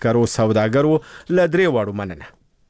عسکرو سوداګرو له 3 واړو مننه.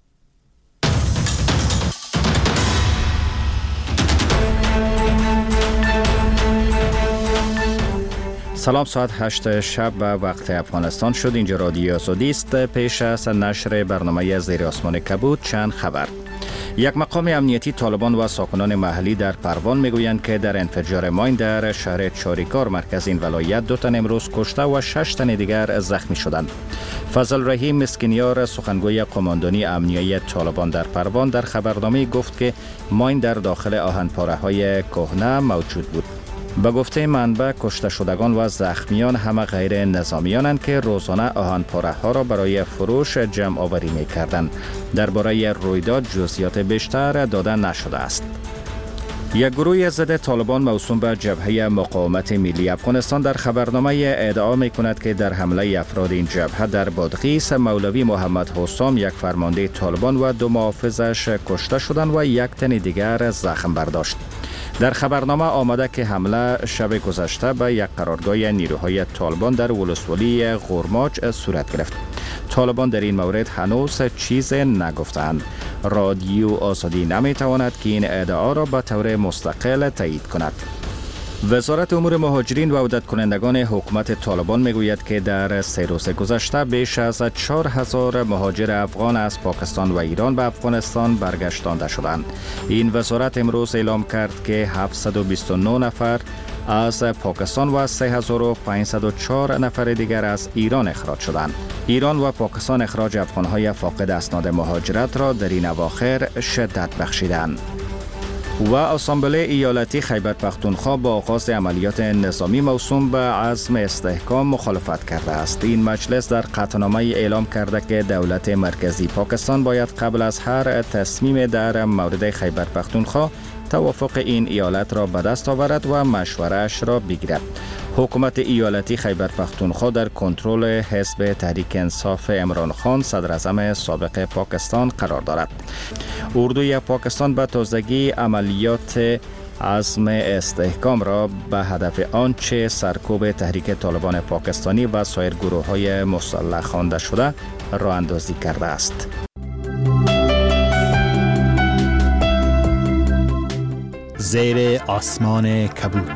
سلام، ساعت 8 شب به وقت افغانستان شد. اینجا رادیو آزادی است. پیش از نشر برنامه زیر آسمان کبود چند خبر. یک مقام امنیتی طالبان و ساکنان محلی در پروان میگویند که در انفجار ماین در شهر چاریکار مرکز این ولایت 2 تن امروز کشته و 6 تن دیگر زخمی شدند. فضل رحیم مسکینیار سخنگوی قماندانی امنیتی طالبان در پروان در خبرنامه گفت که ماین در داخل آهنپاره‌های کهنه موجود بود. به گفته منبع کشته شدگان و زخمیان همه غیر نظامیانند که روزانه آهنپاره ها را برای فروش جمع آوری می کردند. درباره رویداد جزئیات بیشتر داده نشده است. یک گروه ضد طالبان موسوم به جبهه مقاومت ملی افغانستان در خبرنامه ادعا می کند که در حمله افراد این جبهه در بادغیس مولوی محمد حسام یک فرمانده طالبان و 2 محافظش کشته شدند و 1 تن دیگر زخم برداشت. در خبرنامه آمده که حمله شب گذشته به یک قرارگاه نیروهای طالبان در ولسوالی غرماج صورت گرفت. طالبان در این مورد هنوز چیز نگفتند. رادیو آزادی نمیتواند که این ادعا را به طور مستقل تایید کند. وزارت امور مهاجرین و عودت کنندگان حکومت طالبان میگوید که در 3 روز گذشته بیش از 4000 مهاجر افغان از پاکستان و ایران به افغانستان برگشتانده شدند. این وزارت امروز اعلام کرد که 729 نفر از پاکستان و 3504 نفر دیگر از ایران اخراج شدند. ایران و پاکستان اخراج افغانهای فاقد اسناد مهاجرت را در این اواخر شدت بخشیدند. و اسامبله ایالتی خیبر پختونخوا با آغاز عملیات نظامی موسوم به عزم استحکام مخالفت کرده است. این مجلس در قطعنامه اعلام کرده که دولت مرکزی پاکستان باید قبل از هر تصمیم در مورد خیبر پختونخوا توافق این ایالت را به دست آورد و مشوره‌اش را بگیرد. حکومت ایالتی خیبر پختونخوا در کنترل حزب تحریک انصاف عمران خان صدر اعظم سابق پاکستان قرار دارد. اردوی پاکستان به تازگی عملیات عزم استحکام را به هدف آنچه سرکوب تحریک طالبان پاکستانی و سایر گروه‌های مسلح خوانده شده راه اندازی کرده است. زیر آسمان کبود.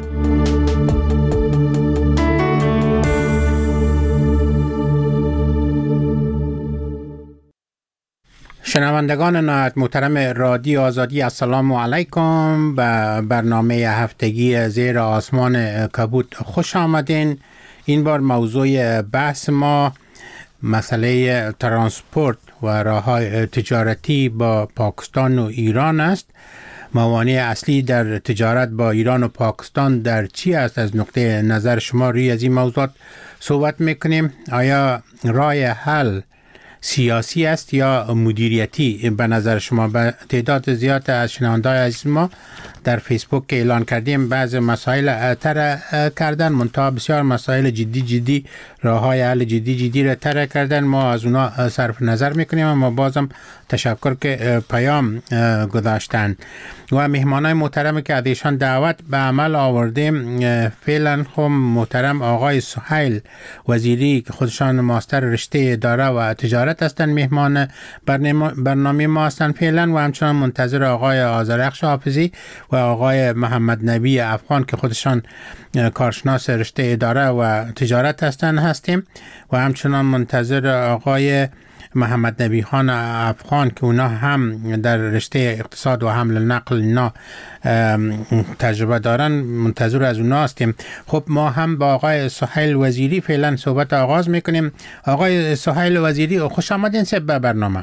شنوندگان نهایت محترم رادیو آزادی، السلام علیکم. به برنامه هفتگی زیر آسمان کبود خوش آمدین. این بار موضوع بحث ما مسئله ترانسپورت و راه‌های تجارتی با پاکستان و ایران است. موانع اصلی در تجارت با ایران و پاکستان در چی است؟ از نقطه نظر شما روی از این موضوعات صحبت میکنیم. آیا راه حل سیاسی است یا مدیریتی به نظر شما؟ به تعداد زیاد از شنونده‌های عزیز ما در فیسبوک که اعلان کردیم بعض مسائل طرح کردن، منتها بسیار مسائل جدی راه‌های حل جدی را طرح کردن. ما از اونا صرف نظر میکنیم، اما بازم تشکر که پیام گذاشتن و مهمانای محترم که ازشان دعوت به عمل آوردیم. فعلا خب محترم آقای سهیل وزیری که خودشان ماستر رشته اداره و تجارت هستند مهمان برنامه ما هستند فعلا، و همچنان منتظر آقای آذرخش حافظی و آقای محمد نبی افغان که خودشان کارشناس رشته اداره و تجارت هستیم، و همچنان منتظر آقای محمد نبی خان افغان که اونا هم در رشته اقتصاد و حمل نقل اینا تجربه دارن، منتظر از اونا هستیم. خب ما هم با آقای سهیل وزیری فعلا صحبت آغاز میکنیم. آقای سهیل وزیری خوش آمدین به برنامه.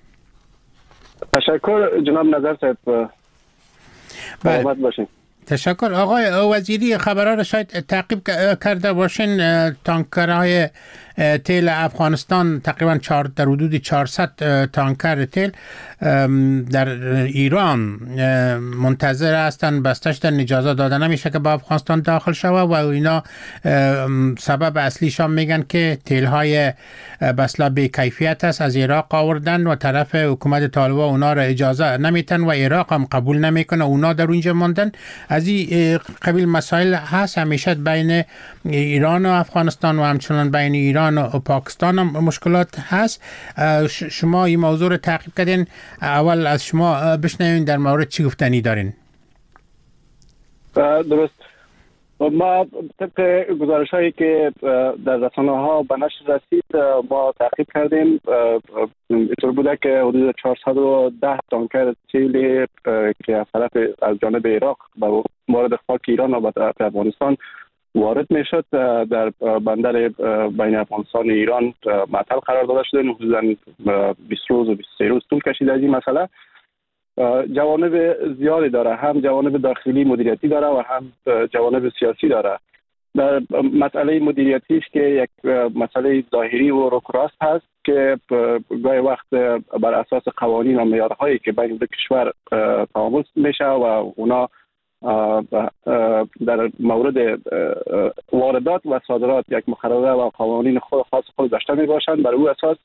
تشکر جناب نظر صاحب. سلامت باشین. تشکر. آقای وزیری خبرها را شاید تعقیب کرده باشین. تانکرهای تیل افغانستان تقریبا در حدود 400 تانکر تیل در ایران منتظر هستند، بسته شدن، اجازه داده نمیشه که با افغانستان داخل شوه و اینا سبب اصلیشان میگن که تیل‌های بسلا بی کیفیت است، از عراق آوردن و طرف حکومت طالبان اونا را اجازه نمیتن و عراق هم قبول نمیکنه، اونا در اونجا موندن. از این قبیل مسائل هست همیشه بین ایران و افغانستان و همچنان بین ایران ایران و پاکستان هم مشکلات هست. شما این موضوع رو تعقیب کردین، اول از شما بشنویم در مورد چی گفتنی دارین. درست. ما طبق گزارش هایی که در رسانه ها به نشر رسید ما تعقیب کردیم. اینطور بوده که حدود 410 تانکر تیل که از طرف از جانب عراق به وارد خاک ایران و به افغانستان وارد می شد در بندر بین افغانستان و ایران معطل قرار داده شده. حدوداً 20 روز و 23 روز طول کشید از این مسئله. جوانب زیادی داره، هم جوانب داخلی مدیریتی داره و هم جوانب سیاسی داره. در مسئله مدیریتیش که یک مسئله ظاهری و روکراست هست که گاهی وقت بر اساس قوانین و معیارهایی که بین دو کشور تعامل میشه و اونا در مورد واردات و صادرات یک مقرره و قوانین خاص خود داشته می باشند، بر او اساس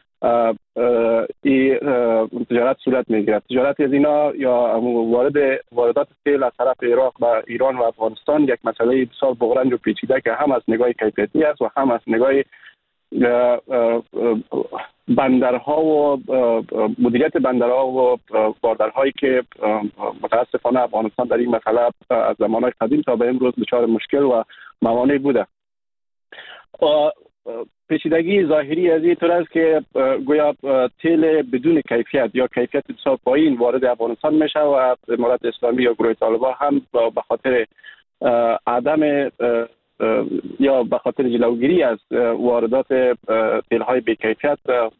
تجارت صورت میگیرد. تجارت از اینا یا واردات تیل از طرف عراق و ایران و افغانستان یک مسئله بسیار بغرنج و پیچیده که هم از نگاه کیفیتی است و هم از نگاه بندرها و مدیریت بندرها و باردرهایی که متاسفانه افغانستان در این مسئله از زمانهای قدیم تا به امروز دچار مشکل و موانع بوده. پیچیدگی ظاهری از این طور است که گویا تیل بدون کیفیت یا کیفیت بسیار پایین وارد افغانستان میشه و امارت اسلامی یا گروه طالبان هم به خاطر عدم یا به خاطر جلوگیری از واردات تیل‌های بی‌کیفیت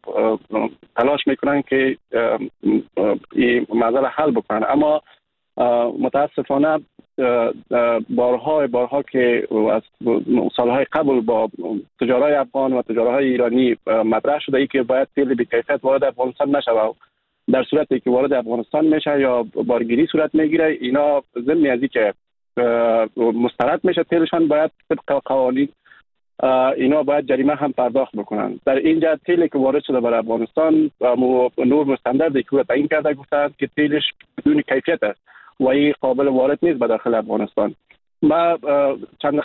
تلاش میکنن که این مسئله حل بکنن. اما متاسفانه بارها که از سالهای قبل با تجارای افغان و تجارای ایرانی مطرح شده ای که باید تیل بی‌کیفیت وارد افغانستان نشه و در صورتی که وارد افغانستان میشه یا بارگیری صورت میگیره، اینا ضمن از اینکه مسترد میشه تیلشان باید طبق قوانین اینا باید جریمه هم پرداخت بکنن. در اینجا تیلی که وارد شده بر افغانستان نور مستندردی که تعیین کرده گفتند که تیلش بدون کیفیت است و این قابل وارد نیست به داخل افغانستان. ما چند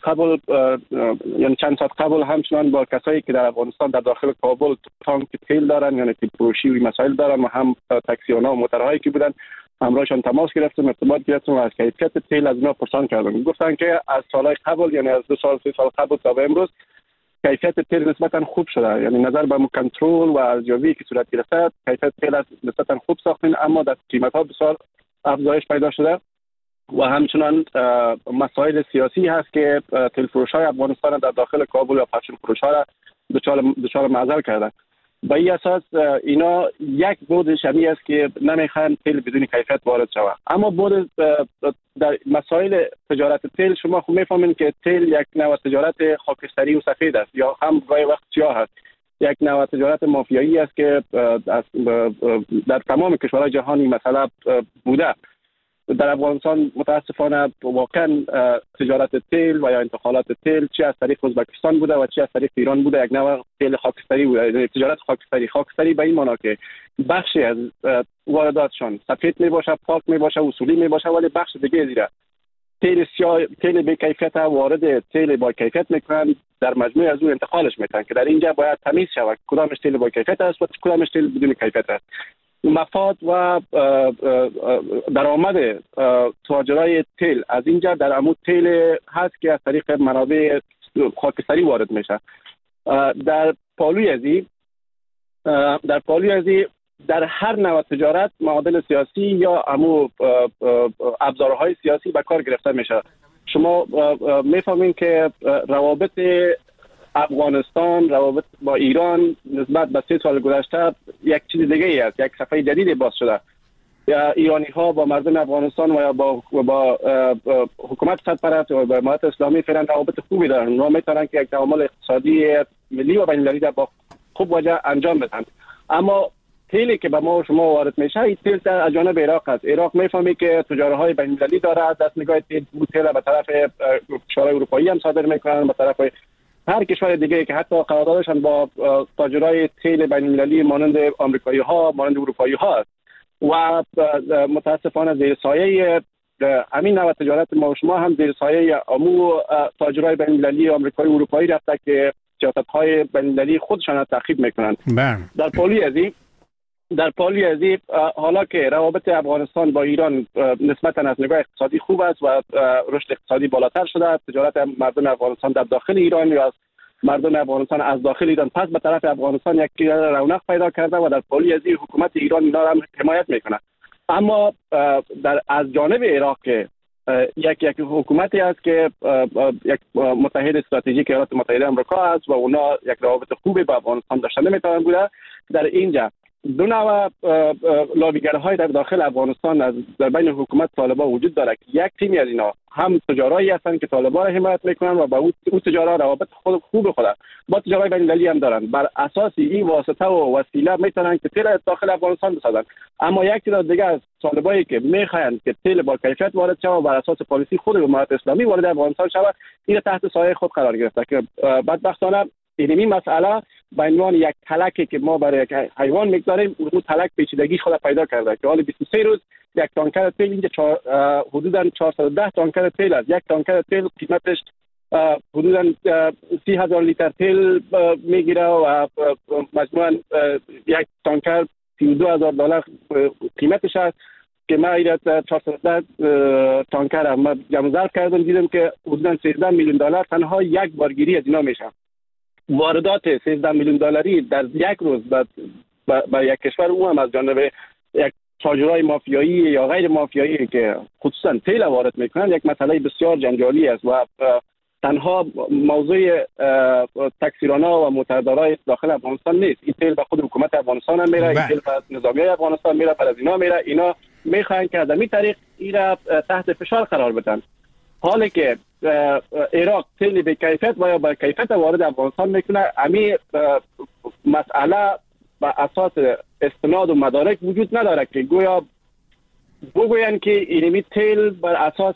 ساعت قبل همچنان با کسایی که در افغانستان در داخل کابل تانک تیل دارن یعنی تیل فروشی و مسائل دارن و هم تاکسیونا و موترهایی که بودن همراهشان تماس گرفتم، ارتباط گرفتم و از کیفیت تیل از اینا پرسان کردم. گفتن که از سالهای قبل یعنی از 2 سال 3 سال قبل تا به امروز کیفیت تیل نسبتا خوب شده، یعنی نظر به کنترل و ارزیابی که صورت گرفته کیفیت تیل نسبتا خوب ساختن، اما در قیمت‌ها بسیار افزایش پیدا شده و همچنان مسائل سیاسی هست که تیل فروش‌های افغانستان در داخل کابل یا پشم فروش‌ها را دچار معضل کردن. با این اساس اینا یک بود شمی است که نمیخوان تیل بدون کیفیت وارد شود. اما بود در مسائل تجارت تیل شما خوب میفهمین که تیل یک نوع تجارت خاکستری و سفید است یا هم گاهی وقت سیاه است. یک نوع تجارت مافیایی است که در تمام کشورهای جهانی مثلا بوده. در افغانستان متاسفانه واقعا تجارت تیل و یا انتقالات تیل چه از طریق ازبکستان بوده و چه از طریق ایران بوده یک نوع تیل خاکستری بوده. تجارت خاکستری به این معنا که بخشی از وارداتشان سفید می باشه، پاک می باشه، اصولی می باشه، ولی بخش دیگه زیرا تیل سیاه، تیل بی کیفیت وارد تیل با کیفیت میکنن، در مجموع از اون انتقالش میکنن که در اینجا باید تمیز شود کدامش تیل با کیفیت است و کدامش تیل بدون کیفیت است. مفاد و درآمد تاجرای تیل از اینجا در عمود تیل هست که از طریق منابع خاکستری وارد میشه. در پالوی ازی در هر نوع تجارت معادل سیاسی یا ابزارهای سیاسی به کار گرفته میشه. شما میفهمین که روابط افغانستان، روابط با ایران نسبت به 3 سال گذشته یک چیز دیگه ای است، یک صفحه جدیدی باز شده. ایرانی ها با مردم افغانستان و یا با حکومت سرپرست و با امارت اسلامی فعلا روابط خوبی دارن. اونا میتونن که یک تعامل اقتصادی ملی و بین‌المللی با خوب وجه انجام بدن. اما تیلی که به ما و شما وارد میشه این تیل از جانب عراق است. عراق میفهمی که تجارهای بین‌المللی داره، از دست نگاه تیل به طرف کشورهای اروپایی هم صادر میکنن، به طرف هر کشور دیگه که حتی قراردادشان با تاجرای تیل بین‌المللی مانند آمریکایی ها، مانند اروپایی ها است و متاسفانه زیر سایه همین نوع تجارت ما و شما هم زیر سایه تاجرای بین‌المللی آمریکایی و اروپایی رفته که سیاست‌های بین‌المللی خودشان را تعقیب میکنند. در پالی از این حالا که روابط افغانستان با ایران نسبتاً از نگاه اقتصادی خوب است و رشد اقتصادی بالاتر شده، تجارت مردم افغانستان در داخل ایران یا از مردم افغانستان از داخل ایران پس به طرف افغانستان یک رونق پیدا کرده و در پالی از این حکومت ایران اینا را حمایت میکنه. اما از جانب عراق که یک حکومتی است که یک متحد استراتژیک ایالات متحده آمریکا است و اونا یک روابط خوبی با افغانستان داشته نمیتونن بوده، در اینجا دو نوع لابیگرهای در داخل افغانستان در بین حکومت طالبان وجود داره که یک تیمی از اینا هم تجارایی هستند که طالبان را حمایت میکنن و با او تجارا روابط خوب خود با تجارای بین المللی هم دارن. بر اساس این واسطه و وسیله میتونن که تیل داخل افغانستان بسازن. اما یک تعداد دیگه از طالبایی که میخواهند که تیل با کیفیت وارد شود و بر اساس پالیسی خود امارات اسلامی وارد افغانستان شود، این تحت سایه خود قرار گرفته که بدبختانه این مسئله به عنوان یک تلکی که ما برای یک حیوان میگذاریم، اون تلک پیچیدگی خود پیدا کرده که حالا 23 روز یک تانکر تیل اینجا حدوداً 410 تانکر تیل است. یک تانکر تیل قیمتش حدوداً 30,000 لیتر تیل میگیره و مجموعاً یک تانکر $32,000 قیمتش است که ما ایراد 410 تانکر ما جمع ظرف کردم، دیدم که حدوداً $13 میلیون تنها یک بارگیری از اینا میشه. واردات $13 میلیون در یک روز با یک کشور، او هم از جانب یک تاجرای مافیایی یا غیر مافیایی که خصوصا تیل وارد میکنن، یک مسئله بسیار جنجالی است و تنها موضوع تکثیرانه و متحدارای داخل افغانستان نیست. این تیل به خود حکومت افغانستان هم میره، این تیل به نظامیای افغانستان میره، پر از اینا میره. اینا میخواین که از این طریق این را تحت فشار قرار بدن. حالی که عراق تیل به کیفیت و یا با کیفیت وارد افغانستان میکنه، امی مسئله با اساس استناد و مدارک وجود نداره که گویا بگوین که اینمی تیل بر اساس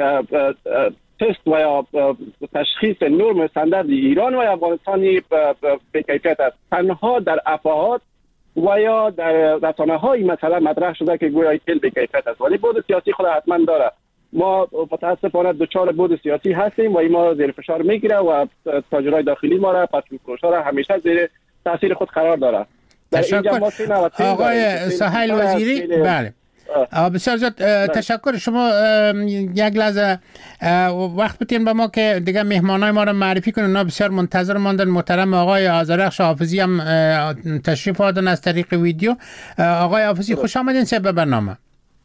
تست و یا تشخیص نرم استاندارد ایران و افغانستانی به کیفیت است. تنها در افواهات و یا در رسانه های مثلا مطرح شده که گویا تیل به کیفیت است، ولی بود سیاسی خود حتما داره. ما متاسفانه دچار بود سیاسی هستیم و این ما زیر فشار میگیره و تاجرای داخلی ما را، پس‌فروش‌ها را همیشه زیر تاثیر خود قرار داره. تشکر آقای سهیل وزیری. بله بسیار زیاد تشکر. شما یک لحظه وقت بتین به ما که دیگه مهمانای ما رو معرفی کنیم. اونا بسیار منتظر ماندن. محترم آقای آذرخش حافظی هم تشریف آوردن از طریق ویدیو. آقای حافظی خوش آمدین به برنامه.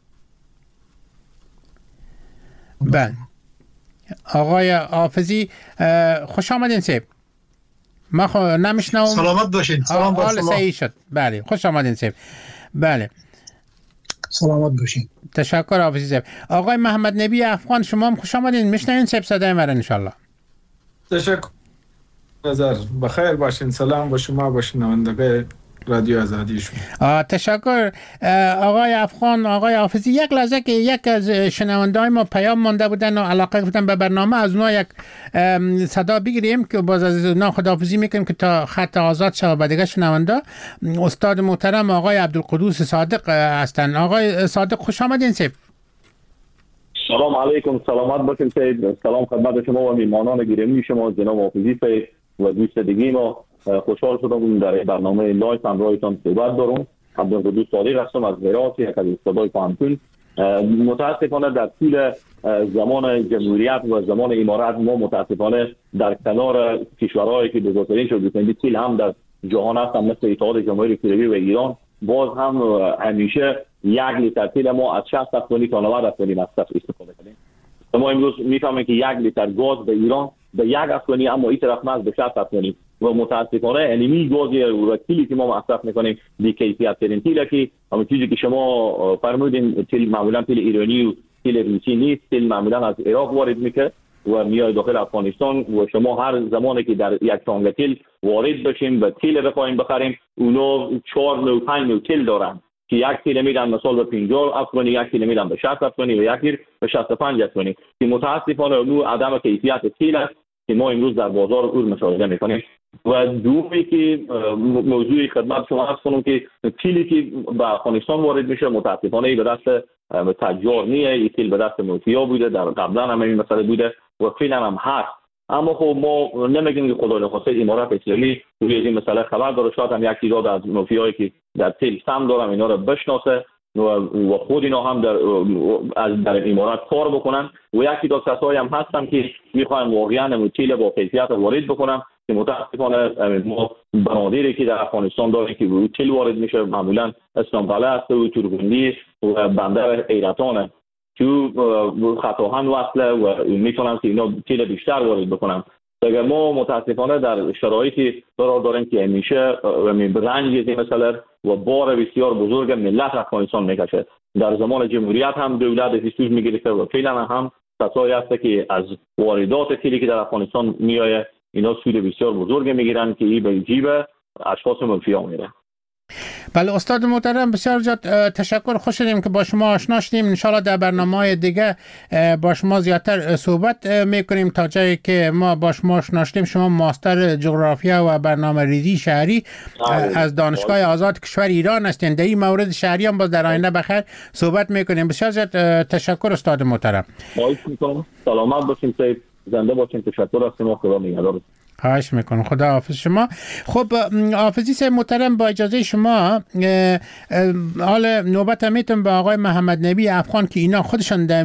بله آقای حافظی خوش آمدین سیب. ما نمیشنوم. سلامت باشین. سلام بر شما. صحیح شد. بله خوش آمدین سیب. بله سلامت باشین. تشکر حافظی صاحب. آقای محمد نبی افغان شما هم خوش آمدین. میشنوین صاحب صدای مرا ان شاء الله. تشکر. نظر بخیر باشین. سلام با شما با شنوندگان رادیو آزادی شما. تشکر آقای افغان. آقای حافظی یک لحظه که یک از شنونده‌های ما پیام مونده بودن و علاقه بودن به برنامه، از اونها یک صدا بگیریم که باز از اونها خداحافظی میکنیم که تا خط آزاد شود. به دیگه شنونده استاد محترم آقای عبدالقدوس صادق هستن. آقای صادق خوش آمدین سیب. سلام علیکم. سلامت باشین سید. سلام خدمت شما و میهمانان گرامی شما جناب حافظی سید و دوست دیگه ما. خوشحال شدم در برنامه لایف همراهتان صحبت دارم. عبدالقدوس صادق هستم از هرات، یک از استادای پانتون. متاسفانه در طول زمان جمهوریت و زمان امارت ما متاسفانه در کنار کشورهایی که بزرگترین شدند تیل هم در جهان هستن مثل اتحاد جماهیر اسلامی و ایران، باز هم همیشه یک لیتر تیل ما از 60 افغانی تا 90 افغانی مصرف استفاده کنیم. ما امروز میفهمیم که یک لیتر گاز به ایران به 1 افغانی، اما این طرف ما به 60 افغانی و متاسفانه انمی گاز و تیلی که ما مصرف میکنیم بی کیفیت ترین تیله که همون چیزی که شما فرمودین تیل معمولا تیل ایرانی و تیل روسی نیست. تیل معمولا از عراق وارد میشه و میاد داخل افغانستان و شما هر زمانی که در یک تانک تیل وارد بشیم و تیل بخوایم بخریم، اونا 4 نوع 5 نوع تیل دارن که یک تیل میدن مثلا به 50 افغانی، یک تیل میدن به 60 افغانی و یک تیل به 65 افغانی که متاسفانه اون عدم کیفیت تیل است که ما امروز در بازار اون مشاهده میکنیم. و دومی که موضوع خدمت شما هست کنم که تیلی که به افغانستان وارد میشه متاسفانه به دست تجار نیه. این تیل به دست مافیا بوده، در قبلا هم این مسئله بوده و فعلا هم هست اما خب ما نمیگیم که خدای نخواسته امارات اسلامی روی این مسئله خبر داره، شاید هم یک تعداد از مافیایی که در تیل سم دارن اینا رو بشناسه و خود اینا هم در امارات کار بکنن و یکی دو کسایی هم هستن که میخوان واقعا تیل با کیفیت وارد بکنن که متاسفانه ما بنادری که در افغانستان داریم که روی تیل وارد میشه معمولا اسلام قلعه است و تورگندی و بندر ایرتانه که خطاهن وصله و میتونن که اینا تیل بیشتر وارد بکنن. اگر ما متاسفانه در شرایطی قرار داریم که همیشه رنج این مسئله و بار بسیار بزرگ ملت افغانستان میکشه. در زمان جمهوریت هم دولت حسوس میگرفته و فعلا هم کسایی هست که از واردات تیلی که در افغانستان میایه اینا سود بسیار بزرگ میگیرن که این به جیب اشخاص منفیا میره. بله استاد محترم بسیار زیاد تشکر، خوش شدیم که با شما آشنا شدیم. ان شاءالله در برنامه‌های دیگه با شما زیادتر صحبت میکنیم تا جایی که ما با شما آشنا شدیم. شما ماستر جغرافیا و برنامه‌ریزی شهری از دانشگاه آزاد کشور ایران هستین. در این مورد شهری هم باز در آینده بخیر صحبت میکنیم. بسیار زیاد تشکر استاد محترم. سلامت باشین، زنده باشین. تشکر از شما، خدا نگهدار. خواهش میکنم، خدا حافظ شما. خب حافظی صاحب محترم، با اجازه شما حال نوبت میتونم به آقای محمد نبی افغان که اینا خودشان در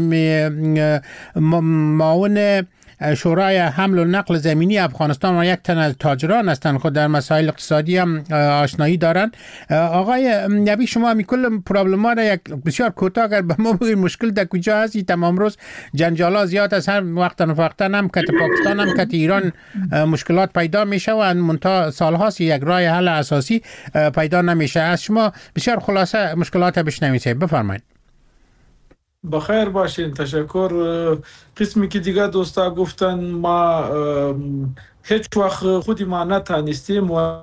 معاون شورای حمل و نقل زمینی افغانستان و یک تن از تاجران هستند، خود در مسائل اقتصادی هم آشنایی دارند. آقای نبی شما می کل پرابلم ها را یک بسیار کوتاه اگر به ما بگید مشکل در کجا هست؟ تمام روز جنجالا زیاد از هر وقتا هم که پاکستان هم که ایران مشکلات پیدا میشه و منتها سالهاست یک راه حل اساسی پیدا نمیشه. از شما بسیار خلاصه مشکلات بشنوید، بفرمایید. بخیر باشین، تشکر. قسمی که دیگه دوستا گفتن ما هیچ وقت خودی ما نتانستیم و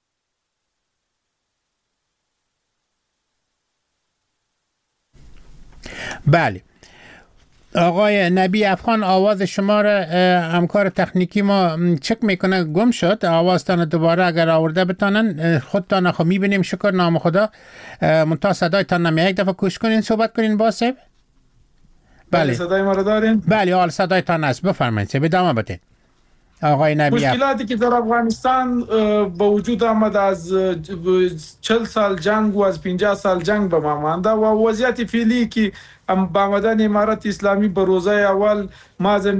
بله آقای نبی افغان آواز شما را همکار تکنیکی ما چک میکنه گم شد. آوازتان دوباره اگر آورده بتانن خودتان خب میبینیم. شکر نام خدا. منتها صدایتان نمی، یک دفعه کوشش کنین صحبت کنین با صاحب. بله صدای ما رو دارین؟ بله حال صدایتان هست، بفرمایید صاحب ادامه بدین. آقای نبی مشکلاتی که در افغانستان با وجود آمد از 40 سال جنگ و از 50 سال جنگ به ما مانده و وضعیت فعلی که با آمدن امارت اسلامی به روزه اول ما از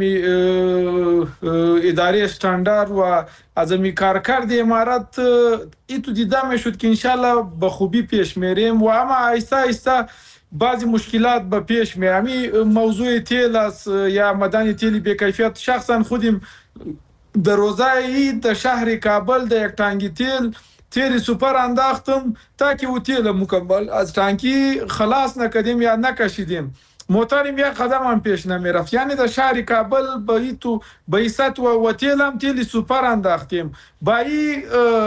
اداره استاندارد و از کارکرد امارت ایتو دیده میشد که انشالله به خوبی پیش میریم و اما آیسته آیسته بعضی مشکلات به پیش میرمی. موضوع تیل است یا مدن تیلی به کیفیت. شخصا خودم در روزه در شهر کابل در یک تانکی تیل سوپر انداختم تا که او تیل مکمل از تانکی خلاص نکردیم یا نکشیدیم. موترم یک قدم هم پیش نمیرفت. یعنی در شهر کابل با ایست و تیل سوپر انداختیم. با این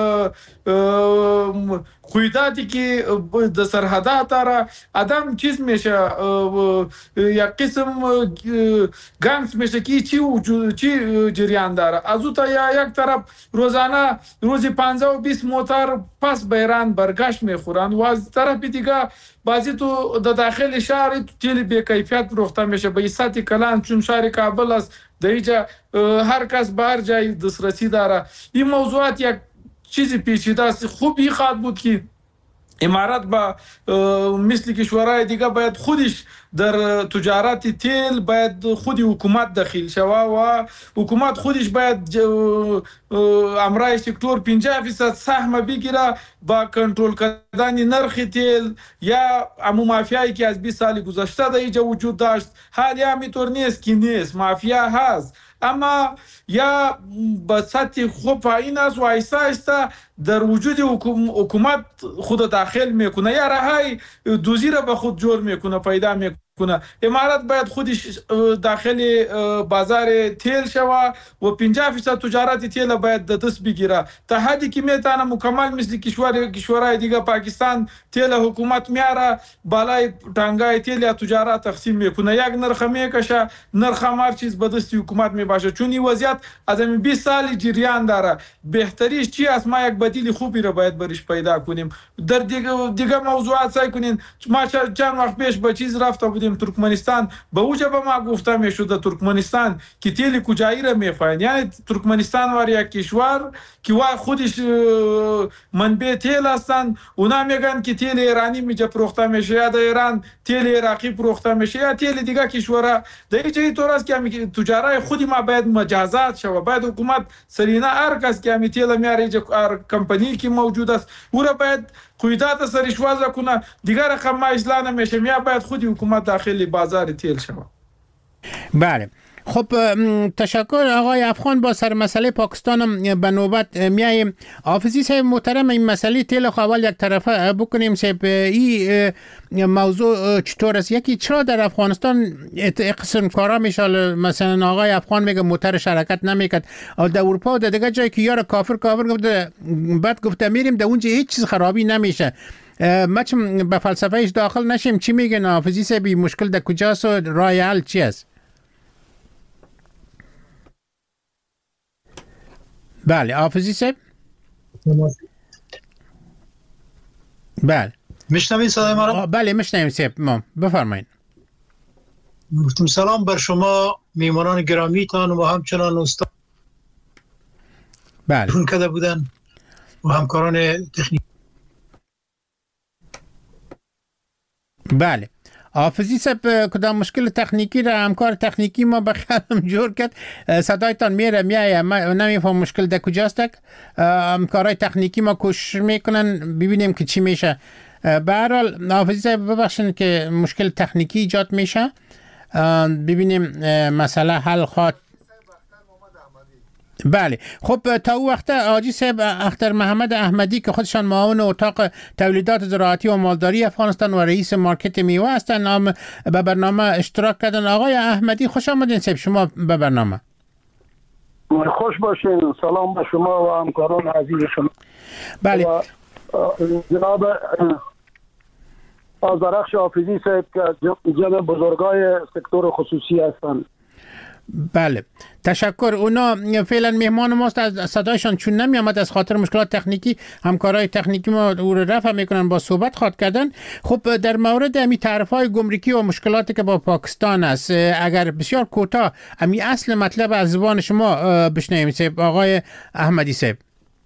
قیداتی که در سرحدات را آدم چیز میشه، یک قسم گنگس میشه که چی جریان داره. از او تا یک طرف روزانه روزی 15 و 20 موتر پس به ایران برگشت میخورند و از طرف دیگه بعضی تو در داخل شهر تیل به کیفیت فروخته میشه. به ایست کلان چون شهر کابل است در اینجا هر کس به هر جای دسترسی داره. این موضوعات یک چیزی پیچیده است. خوب این خواهد بود که امارات با مثل کشورهای دیگه باید خودش در تجارت تیل باید خودی حکومت داخل شوه و حکومت خودش باید امرای سکتور 50% سهم بگیره با کنترل کردن نرخ تیل یا امو مافیایی که از 20 سال گذشته در اینجا وجود داشت. حالی همینطور نیست که نیست، مافیا هست اما یا به سطح خوب پایین است و آیسته آیسته در وجود حکومت خود داخل میکنه یا راهای دوزی را به خود جور میکنه، پیدا میکنه. امارات باید خودش داخل بازار تیل شوه و 50% تجارت تیل باید دست بگیره تا حدی که میتونه مکمل مثل کشورهای دیگه پاکستان تیل حکومت میاره بالای تانگای تیل یا تجارت تقسیم میکنه، یک نرخ میکشه، نرخ هر چیز به دست حکومت میباشه. چون این وضعیت از 20 سال جریان داره. بهتریش چی است؟ ما یک بدیل خوبی رو باید برش پیدا کنیم. در دیگه موضوعات سعی کنین. ما چند وقت پیش به چیز رفته بودیم بودیم ترکمنستان به اوجه به ما گفته میشد ترکمنستان که تیل کجایی را میخواین، یعنی ترکمنستان وار یک کشور که خودش منبع تیل هستند، اونا میگن که تیل ایرانی میجا پروخته میشه یا در ایران تیل عراقی پروخته میشه یا تیل دیگه کشورها. در اینجا طور است که تجارای خودی ما باید مجازات شود، باید حکومت سرینا هر کس که همی تیل میاره هر کمپانی که موجود است او را باید قیودات سرش وضع کنه، دیگر رقم ما اصلاح نمیشه، یا باید خودی حکومت داخلی بازار تیل شود. بله خب تشکر آقای افغان. با سر مسئله پاکستان به نوبت میاییم. حافظی صاحب محترم، این مسئله تیل اول یک طرفه بکنیم صاحب، این موضوع چطور است؟ یکی چرا در افغانستان قسم کارا میشه؟ مثلا آقای افغان میگه موترش حرکت نمیکرد، در اروپا و در دیگه جایی که یار کافر گفته بعد گفته میریم در اونجا هیچ چیز خرابی نمیشه. ما چون به فلسفهش داخل نشیم، چی میگن حافظی صاحب مشکل در کجاست و راه حل چی است؟ بله حافظی صاحب. بله میشنوید صدای ما را؟ بله میشنویم صاحب، ما بفرمایید. گفتم سلام بر شما میهمانان گرامیتان و همچنان استاد بله رون کرده بودن و همکاران تکنیک. بله حافظی صاحب کدام مشکل تکنیکی را همکار تکنیکی ما بخیالم جور کرد، صدایتان میایه، ما نمیفهم مشکل در کجاست. همکارای تکنیکی ما کوشش میکنن ببینیم که چی میشه. به هر حال حافظی صاحب ببخشین که مشکل تکنیکی ایجاد میشه، ببینیم مسئله حل خواهد. بله خب تا او وقت حاجی صاحب اختر محمد احمدی که خودشان معاون اتاق تولیدات زراعتی و مالداری افغانستان و رئیس مارکت میوه هستند به برنامه اشتراک کردن. آقای احمدی خوش آمدین صاحب شما به برنامه. خوش باشین. سلام به شما و همکاران عزیز شما. بله جناب آذرخش حافظی صاحب که جمع بزرگای سکتور خصوصی هستند. بله تشکر. اونا فعلا مهمان ماست، از صدایشان چون نمی آمد از خاطر مشکلات تکنیکی همکارای تکنیکی ما او رو رفع میکنن با صحبت خواهد کردن. خب در مورد امی تعرفه‌های گمرکی و مشکلاتی که با پاکستان است، اگر بسیار کوتاه امی اصل مطلب از زبان شما بشنویم صاحب آقای احمدی صاحب.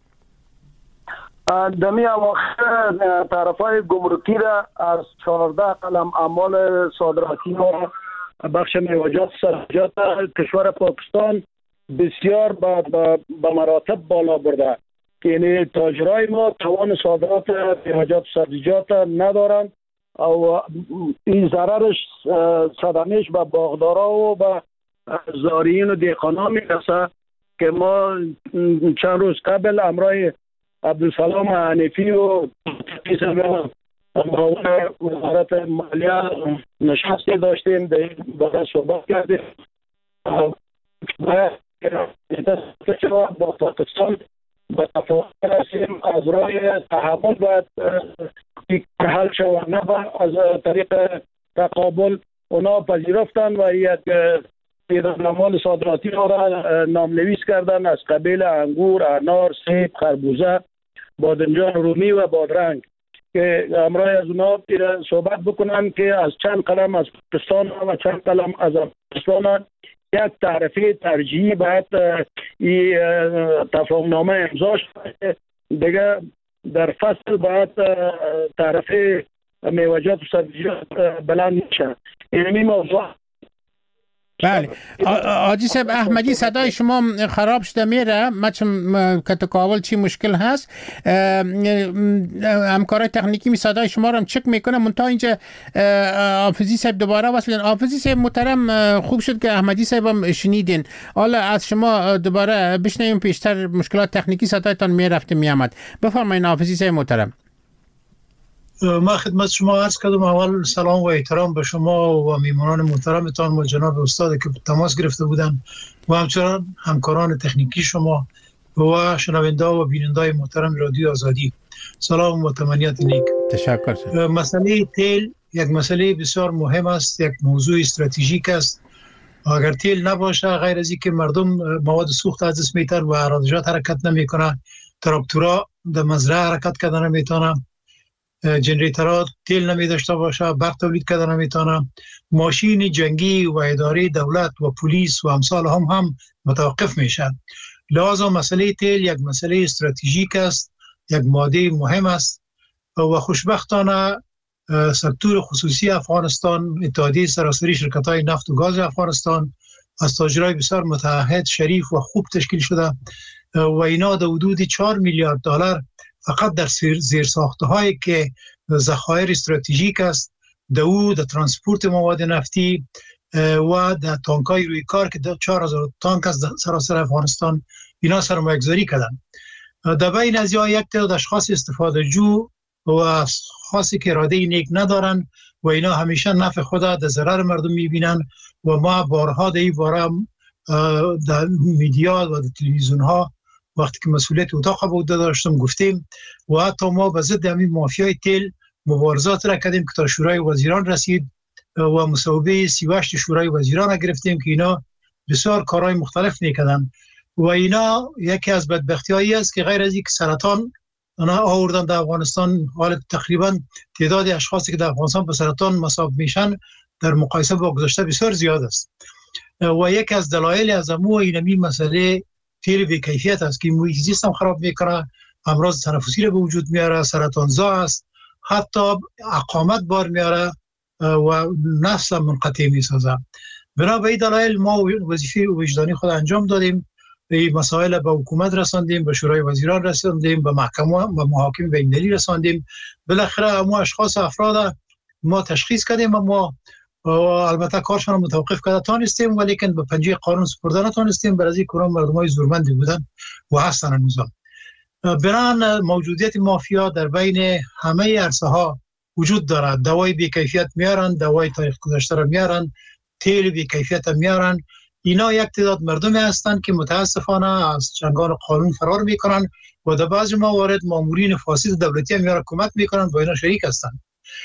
دمی اواخر تعرفه‌های گمرکی را از 14 قلم اعمال صادراتی و بخش میوه‌جات سبزیجات کشور پاکستان بسیار به مراتب بالا برده، یعنی تاجرای ما توان صادرات میوه‌جات سبزیجات ندارند و این ضررش صدمش به باغدارا و به زارعین و دهقانان میرسه که ما چند روز قبل امرای عبدالسلام حنیفی و معاون وزارت مالیه نشستی داشتیم، در این باره صحبت کردیم. با پاکستان به تفاهم رسیم، از راه تحمل باید حل شود، نه از طریق تقابل. اونا پذیرفتن و یک پیرامال صادراتی را نامنویس کردن از قبیل انگور، انار، سیب، خربوزه، بادمجان رومی و بادرنگ که امرای از اونا صحبت بکنن که از چند قلم از پاکستان و چند قلم از افغانستان یک تعرفه ترجیحی باید این تفاهمنامه امضا شده. دیگه در فصل باید تعرفه میوه‌جات و سبزیجات بلند میشه. این موضوع. بله حاجی صاحب احمدی صدای شما خراب شده میره، ما که تکاول چی مشکل هست، همکارای تکنیکی می صدای شما رو هم چک میکنه. منتها اینجا حافظی صاحب دوباره وصلن. حافظی صاحب محترم خوب شد که احمدی صاحب هم شنیدین، حالا از شما دوباره بشنویم، پیشتر مشکلات تکنیکی صدایتان میرفته میامد. بفرمایید حافظی صاحب محترم. ما خدمت شما عرض کردم اول سلام و احترام به شما و میهمانان محترمتان و جناب استاد که تماس گرفته بودن و همچنان همکاران تکنیکی شما و شنونده و بیننده محترم رادیو آزادی. سلام و تمنیات نیک. تشکر. مسئله تیل یک مسئله بسیار مهم است، یک موضوع استراتژیک است. اگر تیل نباشه غیر از اینکه مردم مواد سوخت از دست میتن و اراضیات حرکت نمیکنه، تراکتورها در مزرعه حرکت کردن نمیتونن، جنریترها تیل نمی داشته باشه، برق تولید کردن نمیتونه، ماشین جنگی و اداره دولت و پلیس و امثال هم متوقف میشه. لازم مسئله تیل یک مسئله استراتژیک است، یک ماده مهم است و خوشبختانه سکتور خصوصی افغانستان، اتحادیه سراسری شرکت‌های نفت و گاز افغانستان از تاجرای بسیار متعهد، شریف و خوب تشکیل شده و اینا در حدود 4 میلیارد دلار فقط در زیرساخت‌هایی که ذخایر استراتژیک است، در ترانسپورت مواد نفتی و در تانک‌های روی کار که 4000 تانک از سراسر افغانستان اینا سرمایه‌گذاری کردن. در بین از یک تعداد اشخاص استفاده جو و اشخاصی که اراده نیک ندارن و اینا همیشه نفع خود در ضرر مردم میبینن و ما بارها در این باره در میدیا و در تلویزیون ها وقتی که مسئولیت اتاق بوده داشتم گفتیم و حتی ما به ضد همین مافیای تیل مبارزات را کردیم که تا شورای وزیران رسید و مصوبه 38 شورای وزیران را گرفتیم که اینا بسیار کارهای مختلف میکردن و اینا یکی از بدبختی‌هایی است که غیر از اینکه سرطان اونا آوردن در افغانستان، حال تقریبا تعداد اشخاصی که در افغانستان به سرطان مصاب میشن در مقایسه با گذشته بسیار زیاد است و یک از دلایل از اینمی مسئله تیل بی کیفیت است که محیط زیست هم خراب میکنه، امراض تنفسی رو به وجود میاره، سرطانزا است، حتی اقامت بار میاره و نسل منقطع میسازه. بنا به این دلایل ما وظیفه وجدانی خود انجام دادیم، این مسائل به حکومت رساندیم، به شورای وزیران رساندیم، به محکمه و محاکم بین‌المللی رساندیم. بالاخره همو اشخاص افراد ما تشخیص کردیم و ما البته کارشان رو متوقف کرده تانستیم ولیکن به پنجه قانون سپرده نتانستیم، برای این کارا مردمای زورمندی بودن و هستن هنوز. بران موجودیت مافیا در بین همه عرصه ها وجود دارد. دوای بی کیفیت میارن، دوای تاریخ گذشته را میارن، تیل بی کیفیت میارن. اینا یک تعداد مردمی هستند که متاسفانه از چنگان قانون فرار میکنن و در بعضی موارد مامورین فاسد دولتی هم میاره کمک میکنن و اینا شریک هستند.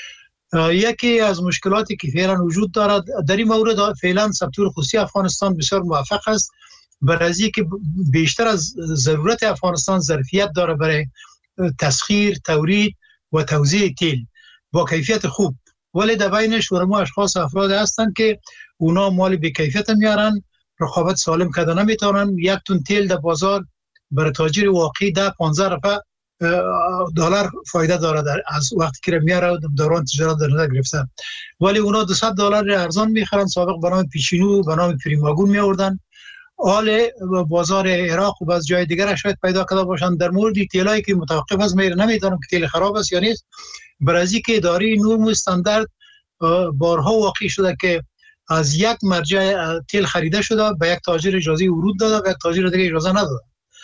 یکی از مشکلاتی که فعلا وجود دارد در این مورد، فعلا سکتور خصوصی افغانستان بسیار موفق است برای اینکه بیشتر از ضرورت افغانستان ظرفیت داره برای تسخیر، تولید و توزیع تیل با کیفیت خوب، ولی در بینش ورمو اشخاص افراد هستند که اونا مال بی کیفیت میارن، رقابت سالم کردن نمیتونن. یک تن تیل در بازار برای تاجر واقعی $15 دلار فایده داره از وقتی که میاره دوران تجارت در نظر گرفته، ولی اونا $200 ارزان میخرن. سابق به نام پیشینو به نام پریماگون میآوردن، حال بازار عراق و بعض جای دیگر شاید پیدا کرده باشن. در مورد تیلایی که متوقف از میره نمیدونم که تیل خراب است یا نیست، برای که اداره نرم و استاندارد بارها واقع شده که از یک مرجع تیل خریده شده به یک تاجر اجازه ورود داده و یک تاجر دیگه اجازه نداده.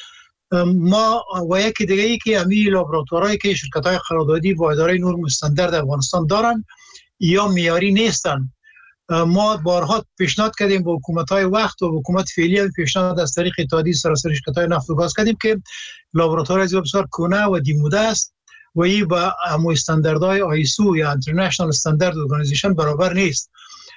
ما و یکی دیگه ای که همین لابراتوارایی که شرکت‌های قراردادی با اداره نرم و استاندارد افغانستان دارن یا معیاری نیستن. ما بارها پیشنهاد کردیم به حکومت‌های وقت و حکومت فعلی هم پیشنهاد از طریق اتحادیه سراسری شرکت‌های نفت و گاز کردیم که لابراتوار بسیار کهنه و دیموده است و این با استانداردهای آیسو یا اینترنشنال استاندارد ارگانیزیشن برابر نیست